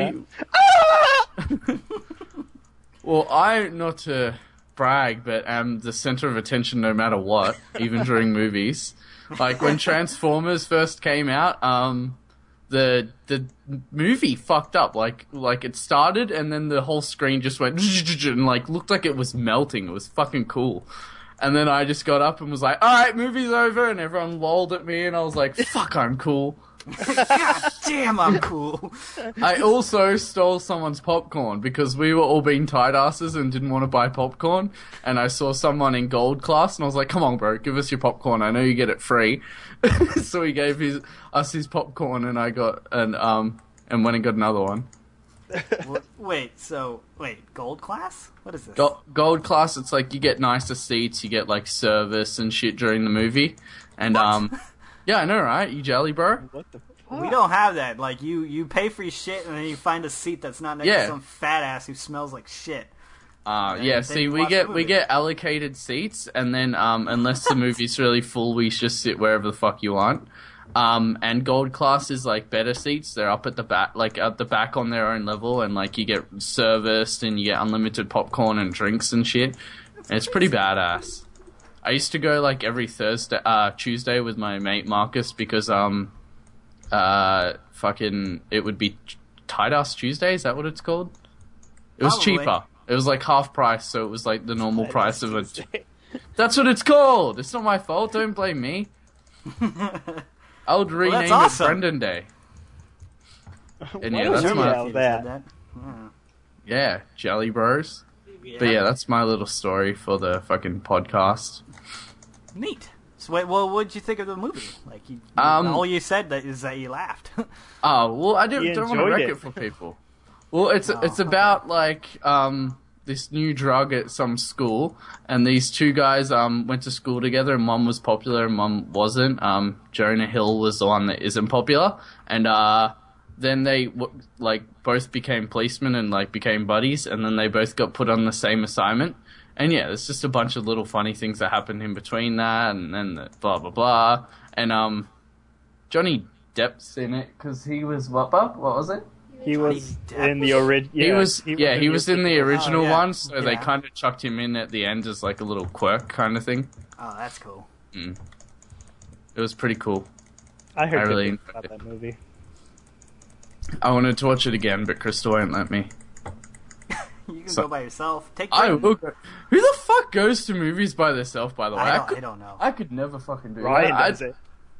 that? Well, I not to brag, but am the center of attention no matter what, even during movies. Like when Transformers first came out, um, the the movie fucked up. Like like it started and then the whole screen just went and like looked like it was melting. It was fucking cool. And then I just got up and was like, "All right, movie's over," and everyone lolled at me, and I was like, "Fuck, I'm cool." God damn, I'm cool. I also stole someone's popcorn because we were all being tight asses and didn't want to buy popcorn. And I saw someone in gold class and I was like, "Come on, bro, give us your popcorn. I know you get it free." So he gave his us his popcorn and I got and um and went and got another one. W- Wait, so wait, gold class? What is this? Go- gold class, it's like you get nicer seats, you get like service and shit during the movie. And um yeah, I know, right? You jelly, bro? What the? We don't have that. Like you, you pay for your shit and then you find a seat that's not next Yeah. to some fat ass who smells like shit. Uh, And yeah, then see, you we watch get the we movie. get allocated seats, and then um, unless the movie's really full, we just sit wherever the fuck you want. Um, and gold class is like better seats; they're up at the back, like at the back on their own level, and like you get serviced and you get unlimited popcorn and drinks and shit. And it's pretty badass. I used to go like every Thursday, uh, Tuesday with my mate Marcus because um, uh, fucking it would be Tight Ass Tuesday. Is that what it's called? It was Probably. cheaper. It was like half price, so it was like the normal Tight price Ass of a. Tuesday. That's what it's called. It's not my fault. Don't blame me. I would rename that's awesome. it Brendan Day. And Why yeah, would that's you my yell that? that. yeah, Jelly Bros. But yeah, that's my little story for the fucking podcast. Neat. So wait, well, what did you think of the movie? Like, you, Um, all you said that is that you laughed. Oh well, I don't, He don't want to enjoyed wreck it. it for people. Well, it's Oh, it's okay. about like um this new drug at some school, and these two guys um went to school together, and one was popular and one wasn't. Um, Jonah Hill was the one that isn't popular, and uh then they w- like both became policemen and like became buddies, and then they both got put on the same assignment. And yeah, there's just a bunch of little funny things that happened in between that, and then the blah blah blah, and um Johnny Depp's in it because he was what? What was it? He was Depp in the original. he was, yeah, he was in the original Oh, yeah. one, so they Yeah. kind of chucked him in at the end as like a little quirk kind of thing. Oh, that's cool. It was pretty cool. I heard I good really things enjoyed about it. that movie. I wanted to watch it again, but Crystal won't let me. You can So- go by yourself. Take I Britain. will go. Who the fuck goes to movies by themselves? By the way, I don't, could, I don't know. I could never fucking do Ryan that. does I, it.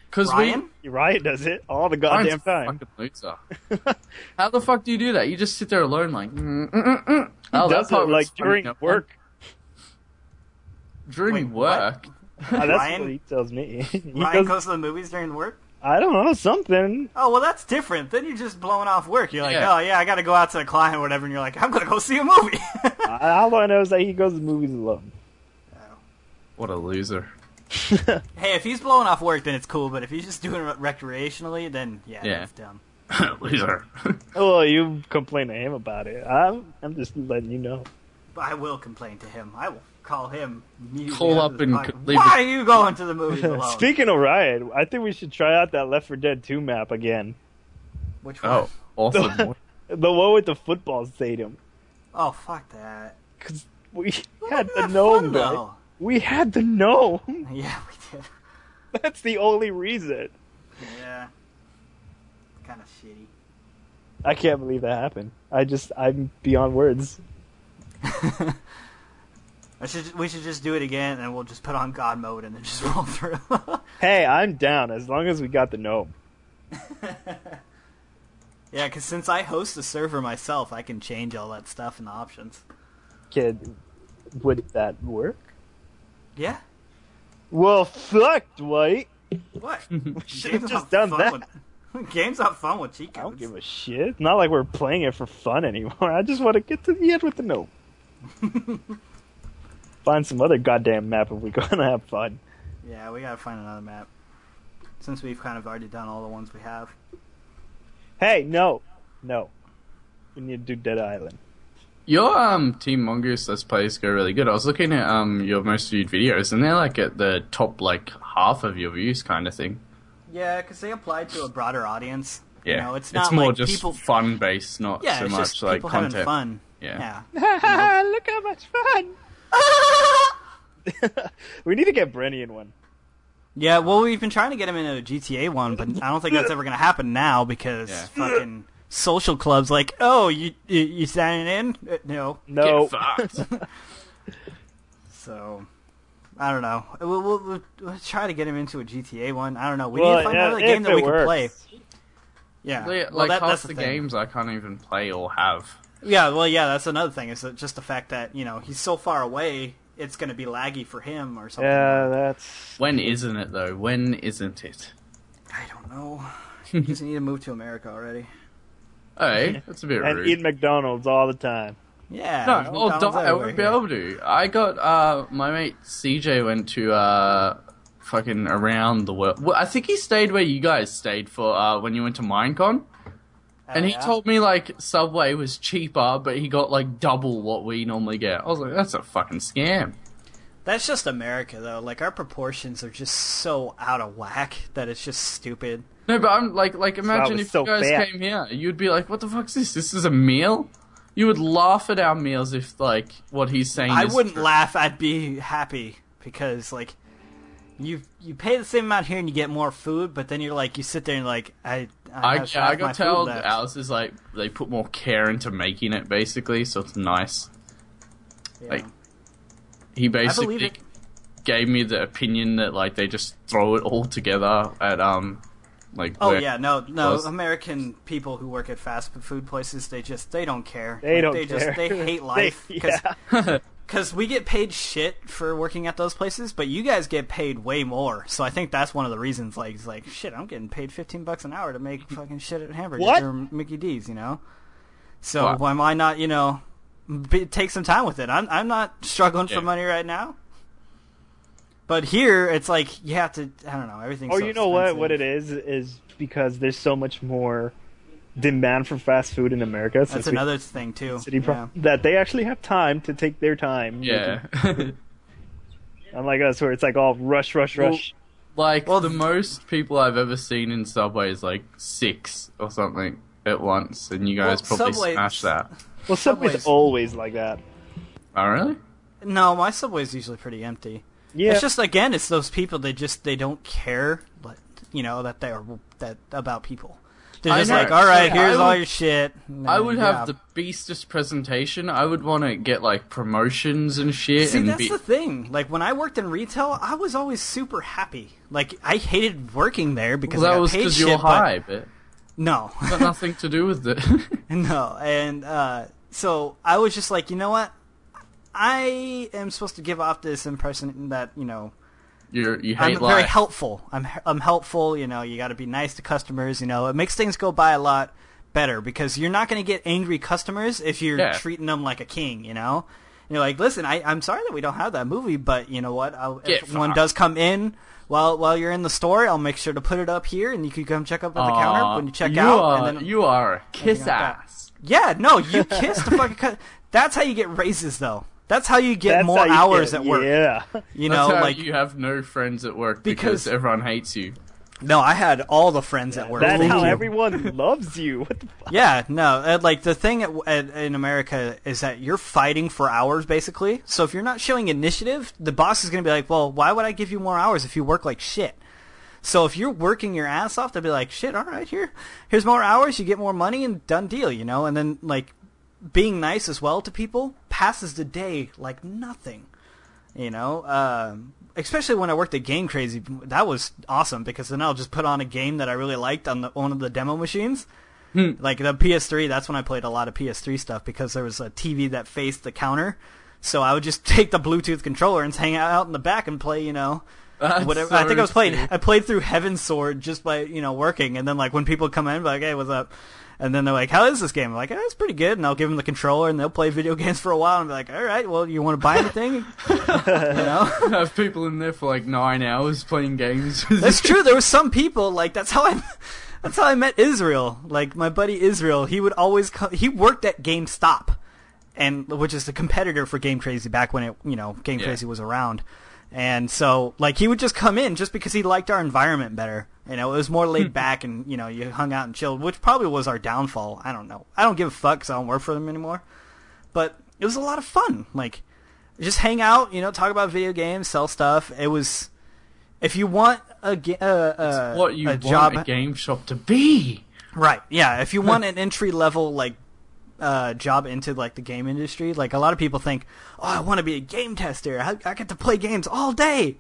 Because Ryan? Ryan does it all the we goddamn Ryan's a time. fucking loser. How the fuck do you do that? You just sit there alone, like. Mm, mm, mm, mm. He Oh, that does part it was like funny, during no, work. During Wait, work. Ah, that's Ryan? what he tells me. He Ryan goes, goes to the movies during work? I don't know, something. Oh, well, that's different. Then you're just blowing off work. You're like, Yeah. oh, yeah, I got to go out to the client or whatever, and you're like, I'm going to go see a movie. I- All I know is that he goes to the movies alone. What a loser. Hey, if he's blowing off work, then it's cool, but if he's just doing it recreationally, then, yeah, Yeah. that's dumb. Loser. Well, you complain to him about it. I'm, I'm just letting you know. But I will complain to him. I will call him immediately Call after up this and podcast. leave Why it- are you going to the movies alone? Speaking of Ryan, I think we should try out that Left four Dead two map again. Which one? Oh, awesome. The one with the football stadium. Oh, fuck that. Because we Well, had the that's gnome, fun, guy. though. We had the gnome. Yeah, we did. That's the only reason. Yeah. Kind of shitty. I can't believe that happened. I just, I'm beyond words. I should, we should just do it again, and we'll just put on God mode and then just roll through. Hey, I'm down as long as we got the gnome. Yeah, because since I host the server myself, I can change all that stuff in the options. Kid, would that work? Yeah. Well, fuck, Dwight. What? should've Game's just not done fun that. With, game's not fun with cheat I don't codes. give a shit. It's not like we're playing it for fun anymore. I just want to get to the end with the gnome. Find some other goddamn map if we're gonna have fun. Yeah, we gotta find another map. Since we've kind of already done all the ones we have. Hey, no. No. We need to do Dead Island. Your um Team Mongoose Let's Plays go really good. I was looking at um your most viewed videos, and they're like at the top like half of your views, kind of thing. Yeah, because they apply to a broader audience. Yeah, You know, it's not more like just people. fun based, not Yeah, so it's much just like people content. having fun. Yeah. Yeah. Look how much fun! We need to get Brenny in one. Yeah, well, we've been trying to get him into a G T A one, but I don't think that's ever going to happen now because Yeah. fucking social clubs like, oh, you you, you signing in? Uh, no. No. Get fucked. So, I don't know. We'll, we'll, we'll, we'll try to get him into a G T A one. I don't know. We Well, need to find yeah, another if game that it we can works. play. Yeah. like well, that, half that's the, the thing. games I can't even play or have. Yeah, well, yeah, that's another thing. Is that just the fact that, you know, he's so far away, it's going to be laggy for him or something. Yeah, that's... When isn't it though? When isn't it? I don't know. He just need to move to America already. Hey, that's a bit And rude. eat McDonald's all the time. Yeah. No, there's I'll McDonald's die. I everywhere won't be here. able to. I got uh, my mate C J went to uh, fucking around the world. Well, I think he stayed where you guys stayed for uh, when you went to Minecon, and he yeah? told me like Subway was cheaper, but he got like double what we normally get. I was like, that's a fucking scam. That's just America, though. Like, our proportions are just so out of whack that it's just stupid. No, but I'm like, like imagine was if so you guys fat. came here, you'd be like, what the fuck's this? This is a meal. You would laugh at our meals if like what he's saying. I is wouldn't true. laugh. I'd be happy because, like, you you pay the same amount here and you get more food, but then you're like, you sit there and like, I I, I, have yeah, half I my got food told left. ours is like they put more care into making it basically, so it's nice. Yeah. like, He believe basically it. gave me the opinion that like they just throw it all together at um like Oh where- yeah, no, no. was- American people who work at fast food places, they just they don't care. They Like, don't they care. Just, they hate life They- because yeah. because we get paid shit for working at those places, but you guys get paid way more. So I think that's one of the reasons. Like, it's like shit, I'm getting paid fifteen bucks an hour to make fucking shit at hamburgers What? or Mickey D's, you know. So What? why am I not, you know, be, take some time with it? I'm I'm not struggling Yeah. for money right now. But here, it's like you have to. I don't know. Everything's. Or so you know what? What it expensive. is is because there's so much more demand for fast food in America. That's since we- another thing too. city pro- Yeah. that they actually have time to take their time. yeah. Unlike us, where it's like all rush, rush, Well, rush. Like Well, the most people I've ever seen in Subway is like six or something at once, and you guys Well, probably Subway's- smash that. Well, Subway's Subway's- always like that. Oh really? No, my Subway's usually pretty empty. Yeah, It's just again, it's those people that just they don't care, but you know that they're that about people. They're I just know. like, all right, Yeah, here's I all would- your shit. I would Yeah. have the beastest presentation. I would want to get like promotions and shit. See, and that's be... the thing. Like, when I worked in retail, I was always super happy. Like, I hated working there because well, I that got was paid because shit, you were but- high, but No. it's got nothing to do with it. No, and uh, so I was just like, you know what? I am supposed to give off this impression that, you know, You're, you I'm hate very life. helpful. I'm I'm helpful. You know, you got to be nice to customers. You know, it makes things go by a lot better because you're not going to get angry customers if you're Yeah. treating them like a king. You know, and you're like, listen, I I'm sorry that we don't have that movie, but you know what? I'll, Get if one fucked. does come in while while you're in the store, I'll make sure to put it up here, and you can come check up at the Aw, counter when you check you out. Are, and then, you are a kiss like that. ass. yeah, no, you kiss the fucking. Cu- That's how you get raises, though. That's how you get That's more how you hours get- at work. Yeah. You That's know, how like you have no friends at work because, Because- everyone hates you. no, I had all the friends at work. That's Thank how you. everyone loves you. What the fuck? Yeah, no, uh, like the thing at, at, in America is that you're fighting for hours, basically. So if you're not showing initiative, the boss is going to be like, well, why would I give you more hours if you work like shit? So if you're working your ass off, they'll be like, shit, all right, here, here's more hours, you get more money, and done deal, you know? And then, like, being nice as well to people passes the day like nothing, you know? Um, especially when I worked at Game Crazy, that was awesome because then I'll just put on a game that I really liked on the, one of the demo machines. Like the P S three, that's when I played a lot of P S three stuff because there was a T V that faced the counter. So I would just take the Bluetooth controller and hang out in the back and play, you know, That's whatever. so I think I was playing. sick. I played through Heaven's Sword just by you know working, and then like when people come in, I'm like, hey, what's up? And then they're like, how is this game? I'm like, oh, it's pretty good. And I'll give them the controller, and they'll play video games for a while, and be like, all right, well, you want to buy anything? you know. have people in there for like nine hours playing games. That's true. There was some people like that's how I, that's how I met Israel. Like my buddy Israel, he would always come, he worked at GameStop, and which is the competitor for Game Crazy back when it you know Game Yeah. Crazy was around, and so like he would just come in just because he liked our environment better. You know, it was more laid back, and you know you hung out and chilled, which probably was our downfall. I don't know. I don't give a fuck because I don't work for them anymore, but it was a lot of fun. Like just hang out, you know, talk about video games, sell stuff. It was. If you want a, ga- uh, uh, what you a want job, a game shop to be. right? Yeah, if you want an entry level like uh, job into like the game industry, like a lot of people think, oh, I want to be a game tester. I, I get to play games all day.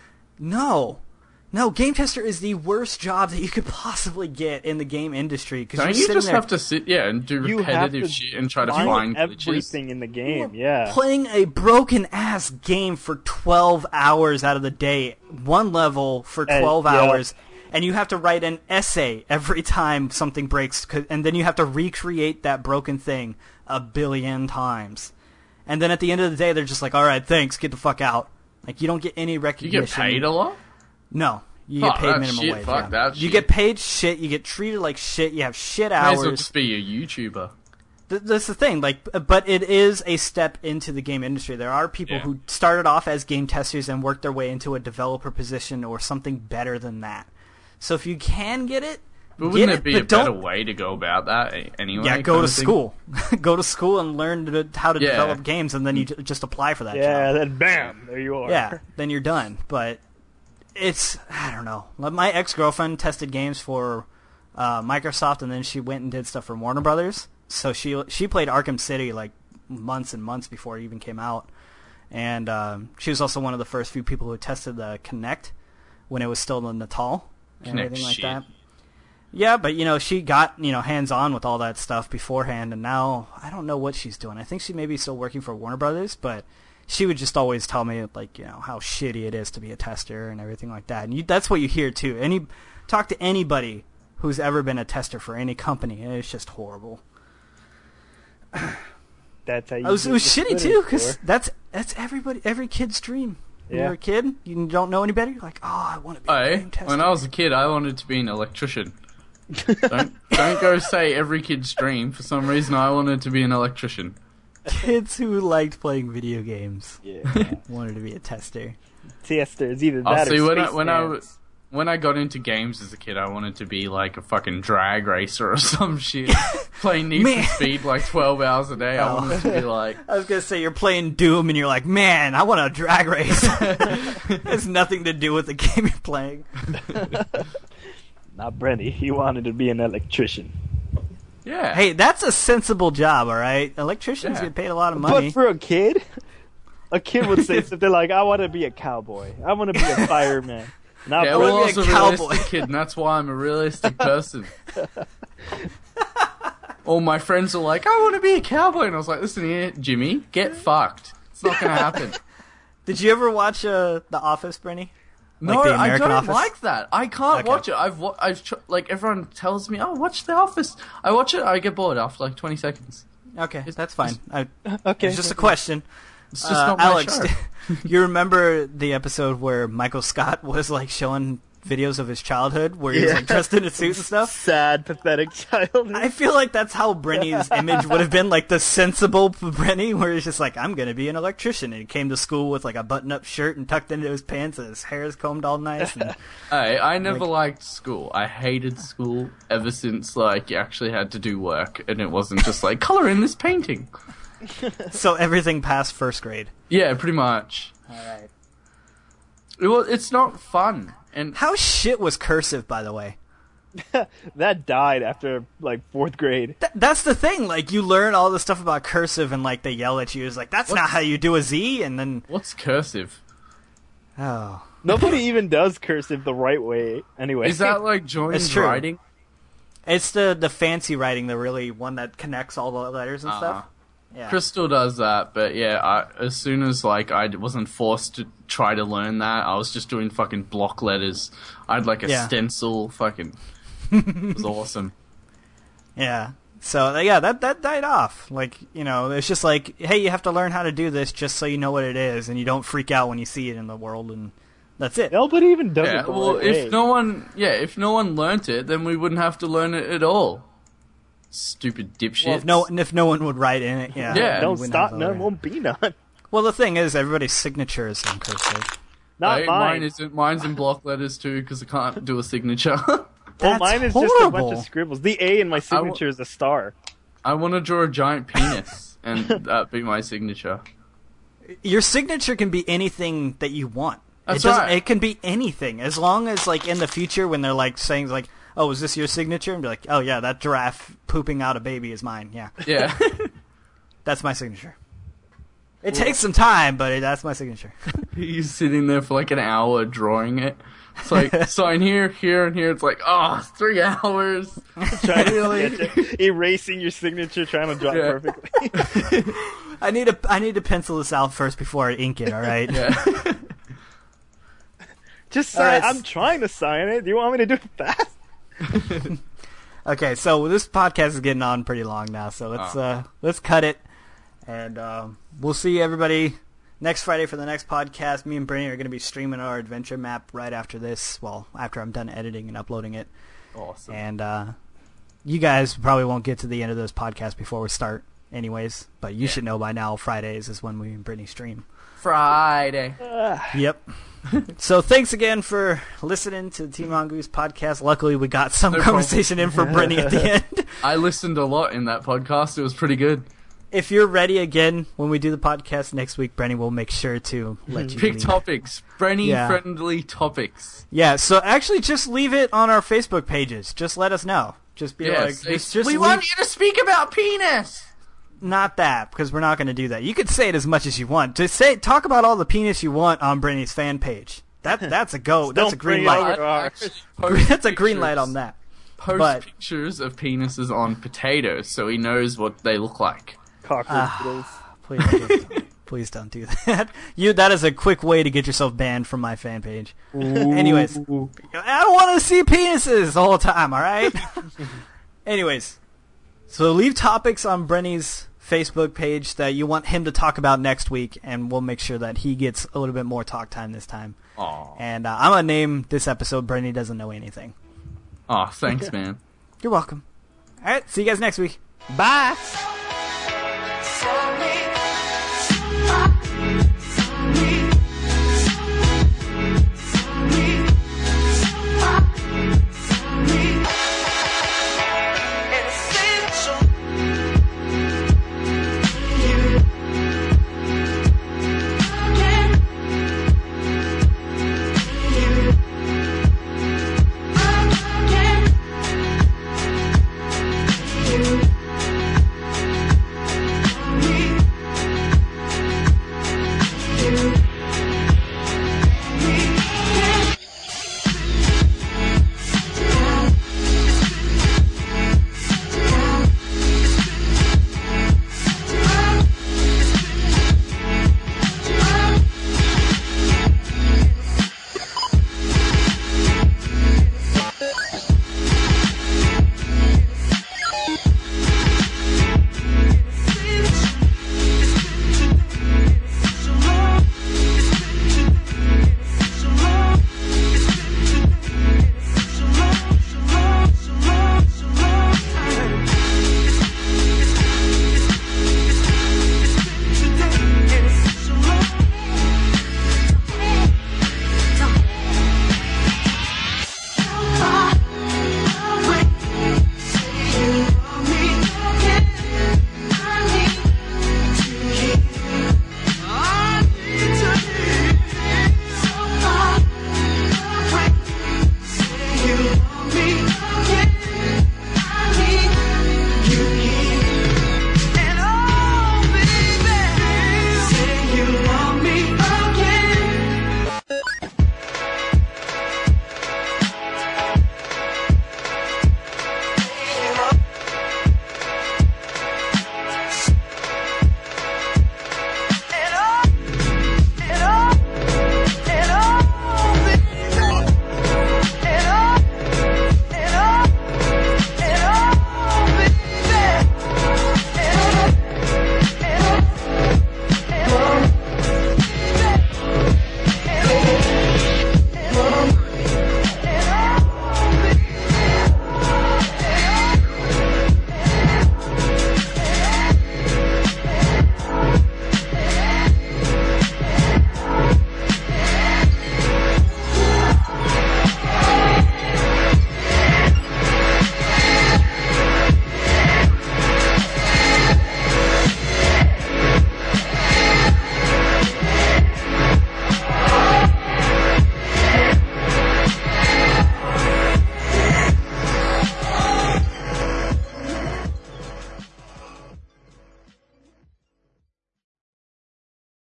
No, no, game tester is the worst job that you could possibly get in the game industry because Don't you're you sitting just there have to sit, yeah, and do You have repetitive to shit and try to find find glitches? everything in the game. Yeah. playing a broken ass game for twelve hours out of the day, one level for Uh, twelve yeah. hours, and you have to write an essay every time something breaks, 'cause- and then you have to recreate that broken thing a billion times. And then at the end of the day, they're just like, all right, thanks, get the fuck out. Like, you don't get any You recognition. get paid a lot? No. You Fuck get paid that minimum shit, wage. fuck yeah. that you shit. get paid shit, you get treated like shit, you have shit May as well hours. just be a YouTuber. Th- That's the thing, like, but it is a step into the game industry. There are people Yeah. who started off as game testers and worked their way into a developer position or something better than that. So if you can get it, But get wouldn't it, it be but a better don't- way to go about that a- anyway? Yeah, go kind to of thing? school. Go to school and learn to, how to Yeah. develop games, and then you j- just apply for that Yeah. job. Then bam, there you are. Yeah, then you're done. But it's, I don't know. Like, my ex-girlfriend tested games for uh, Microsoft, and then she went and did stuff for Warner Brothers. So she she played Arkham City like months and months before it even came out. And um, she was also one of the first few people who tested the Kinect when it was still the Natal and Kinect everything like shit. that. Yeah, but you know, she got, you know, hands-on with all that stuff beforehand, and now I don't know what she's doing. I think she may be still working for Warner Brothers, but she would just always tell me, like, you know, how shitty it is to be a tester and everything like that. And you, that's what you hear, too. Any talk to anybody who's ever been a tester for any company, and it's just horrible. That's how you. It was, it get was the shitty, footage too, because for. that's, that's everybody, every kid's dream. When Yeah. you're a kid, you don't know any better, you're like, oh, I want to be a Hey, game tester. when I was a kid, I wanted to be an electrician. don't don't go say every kid's dream. For some reason, I wanted to be an electrician. Kids who liked playing video games Yeah. wanted to be a tester. Testers, either Oh, that see, or when I space when I fans. was when I got into games as a kid, I wanted to be like a fucking drag racer or some shit. Playing Need Man. for Speed like twelve hours a day. I Oh. wanted to be like, I was gonna say you're playing Doom and you're like, man, I want a drag race. It has nothing to do with the game you're playing. Not Brenny. He wanted to be an electrician. Yeah. Hey, that's a sensible job, all right? Electricians Yeah. get paid a lot of money. But for a kid, a kid would say something like, "I want to be a cowboy. I want to be a fireman." Not Yeah, Brenny. well, be a also a cowboy. realistic kid, and that's why I'm a realistic person. All my friends are like, I want to be a cowboy, and I was like, listen here, Jimmy, get fucked. It's not going to happen. Did you ever watch uh, The Office, Brenny? No, Like the I American don't Office? like that. I can't Okay. watch it. I've, wa- I've, tr- like, everyone tells me, oh, watch The Office. I watch it, I get bored after like twenty seconds. Okay, It's- that's fine. I, Okay. it's just a question. It's just Uh, not my Alex, show. you remember the episode where Michael Scott was like showing videos of his childhood, where he was Yeah. like dressed in a suit and stuff? Sad, pathetic child. I feel like that's how Brenny's image would have been, like the sensible Brenny, where he's just like, I'm gonna be an electrician, and he came to school with like a button-up shirt and tucked into his pants, and his hair is combed all nice. And Hey, I never liked school. I hated school ever since, like, you actually had to do work, and it wasn't just like, color in this painting. so everything past first grade. Yeah, pretty much. All right. Well, it's not fun. And How shit was cursive, by the way? That died after like fourth grade. Th- that's the thing. Like, you learn all the stuff about cursive, and like they yell at you. It's like, that's What? not how you do a Z. And then, what's cursive? oh, Nobody even does cursive the right way. Anyway, Is that like joined It's true. writing? it's the the fancy writing, the really one that connects all the letters and Uh-huh. stuff. Yeah. Crystal does that, but yeah, I, as soon as like I wasn't forced to try to learn that, I was just doing fucking block letters. I had like a Yeah. stencil, fucking. It was awesome. Yeah. So yeah, that that died off. Like, you know, it's just like, hey, you have to learn how to do this just so you know what it is, and you don't freak out when you see it in the world, and that's it. nobody even does Yeah, it the well, right if way. no one, yeah, if no one learnt it, then we wouldn't have to learn it at all. Stupid dipshit. Well, if no if no one would write in it, yeah. Yeah. you Don't wouldn't stop, have none the- won't be none. Well, the thing is, everybody's signature is in cursive. Not Hey, mine. mine isn't. Mine's in block letters too because I can't do a signature. well, That's mine is just a horrible. bunch of scribbles. The A in my signature is a star. I want to draw a giant penis, and that be my signature. Your signature can be anything that you want. That's it doesn't- right. It can be anything, as long as like in the future when they're like saying like, "Oh, is this your signature?" and be like, "Oh yeah, that giraffe pooping out a baby is mine." Yeah, Yeah. that's my signature. It takes some time, but it, that's my signature. He's sitting there for like an hour drawing it. It's like, sign here, here, and here. It's like, oh, three hours. Trying to Really? sketch it, erasing your signature, trying to draw it Yeah. perfectly. I need to I need to pencil this out first before I ink it. All right. Yeah. Just All sign. right. I'm trying to sign it. Do you want me to do it fast? Okay, so this podcast is getting on pretty long now, so let's Oh. uh, let's cut it, and um, we'll see everybody next Friday for the next podcast. Me and Brittany are going to be streaming our adventure map right after this. Well, after I'm done editing and uploading it, Awesome. and uh, you guys probably won't get to the end of this podcast before we start, anyways. But you should know by now, Fridays is when we and Brittany stream. Friday. Yep. So thanks again for listening to the Team Mongoose podcast. Luckily, we got some No conversation in for Brittany at the end. I listened a lot in that podcast. It was pretty good. If you're ready again when we do the podcast next week, Brenny will make sure to let you Pick leave. topics. Brenny Yeah. friendly topics. Yeah, so actually just leave it on our Facebook pages. Just let us know. Just be Yeah, like, say, just, just we leave- want you to speak about penis. not that, because we're not going to do that. You could say it as much as you want. Just say, talk about all the penis you want on Brenny's fan page. That that's a go. That's a Don't green bring light. over ours. Post That's a green light pictures- on that. Post But- pictures of penises on potatoes so he knows what they look like. Cockroach those. Please, please, please don't do that. You that is a quick way to get yourself banned from my fan page. Anyways, I don't want to see penises the whole time. All right. Anyways, so leave topics on Brenny's Facebook page that you want him to talk about next week, and we'll make sure that he gets a little bit more talk time this time. Aw. And uh, I'm gonna name this episode "Brenny Doesn't Know Anything." Aw, thanks, man. You're welcome. All right. See you guys next week. Bye.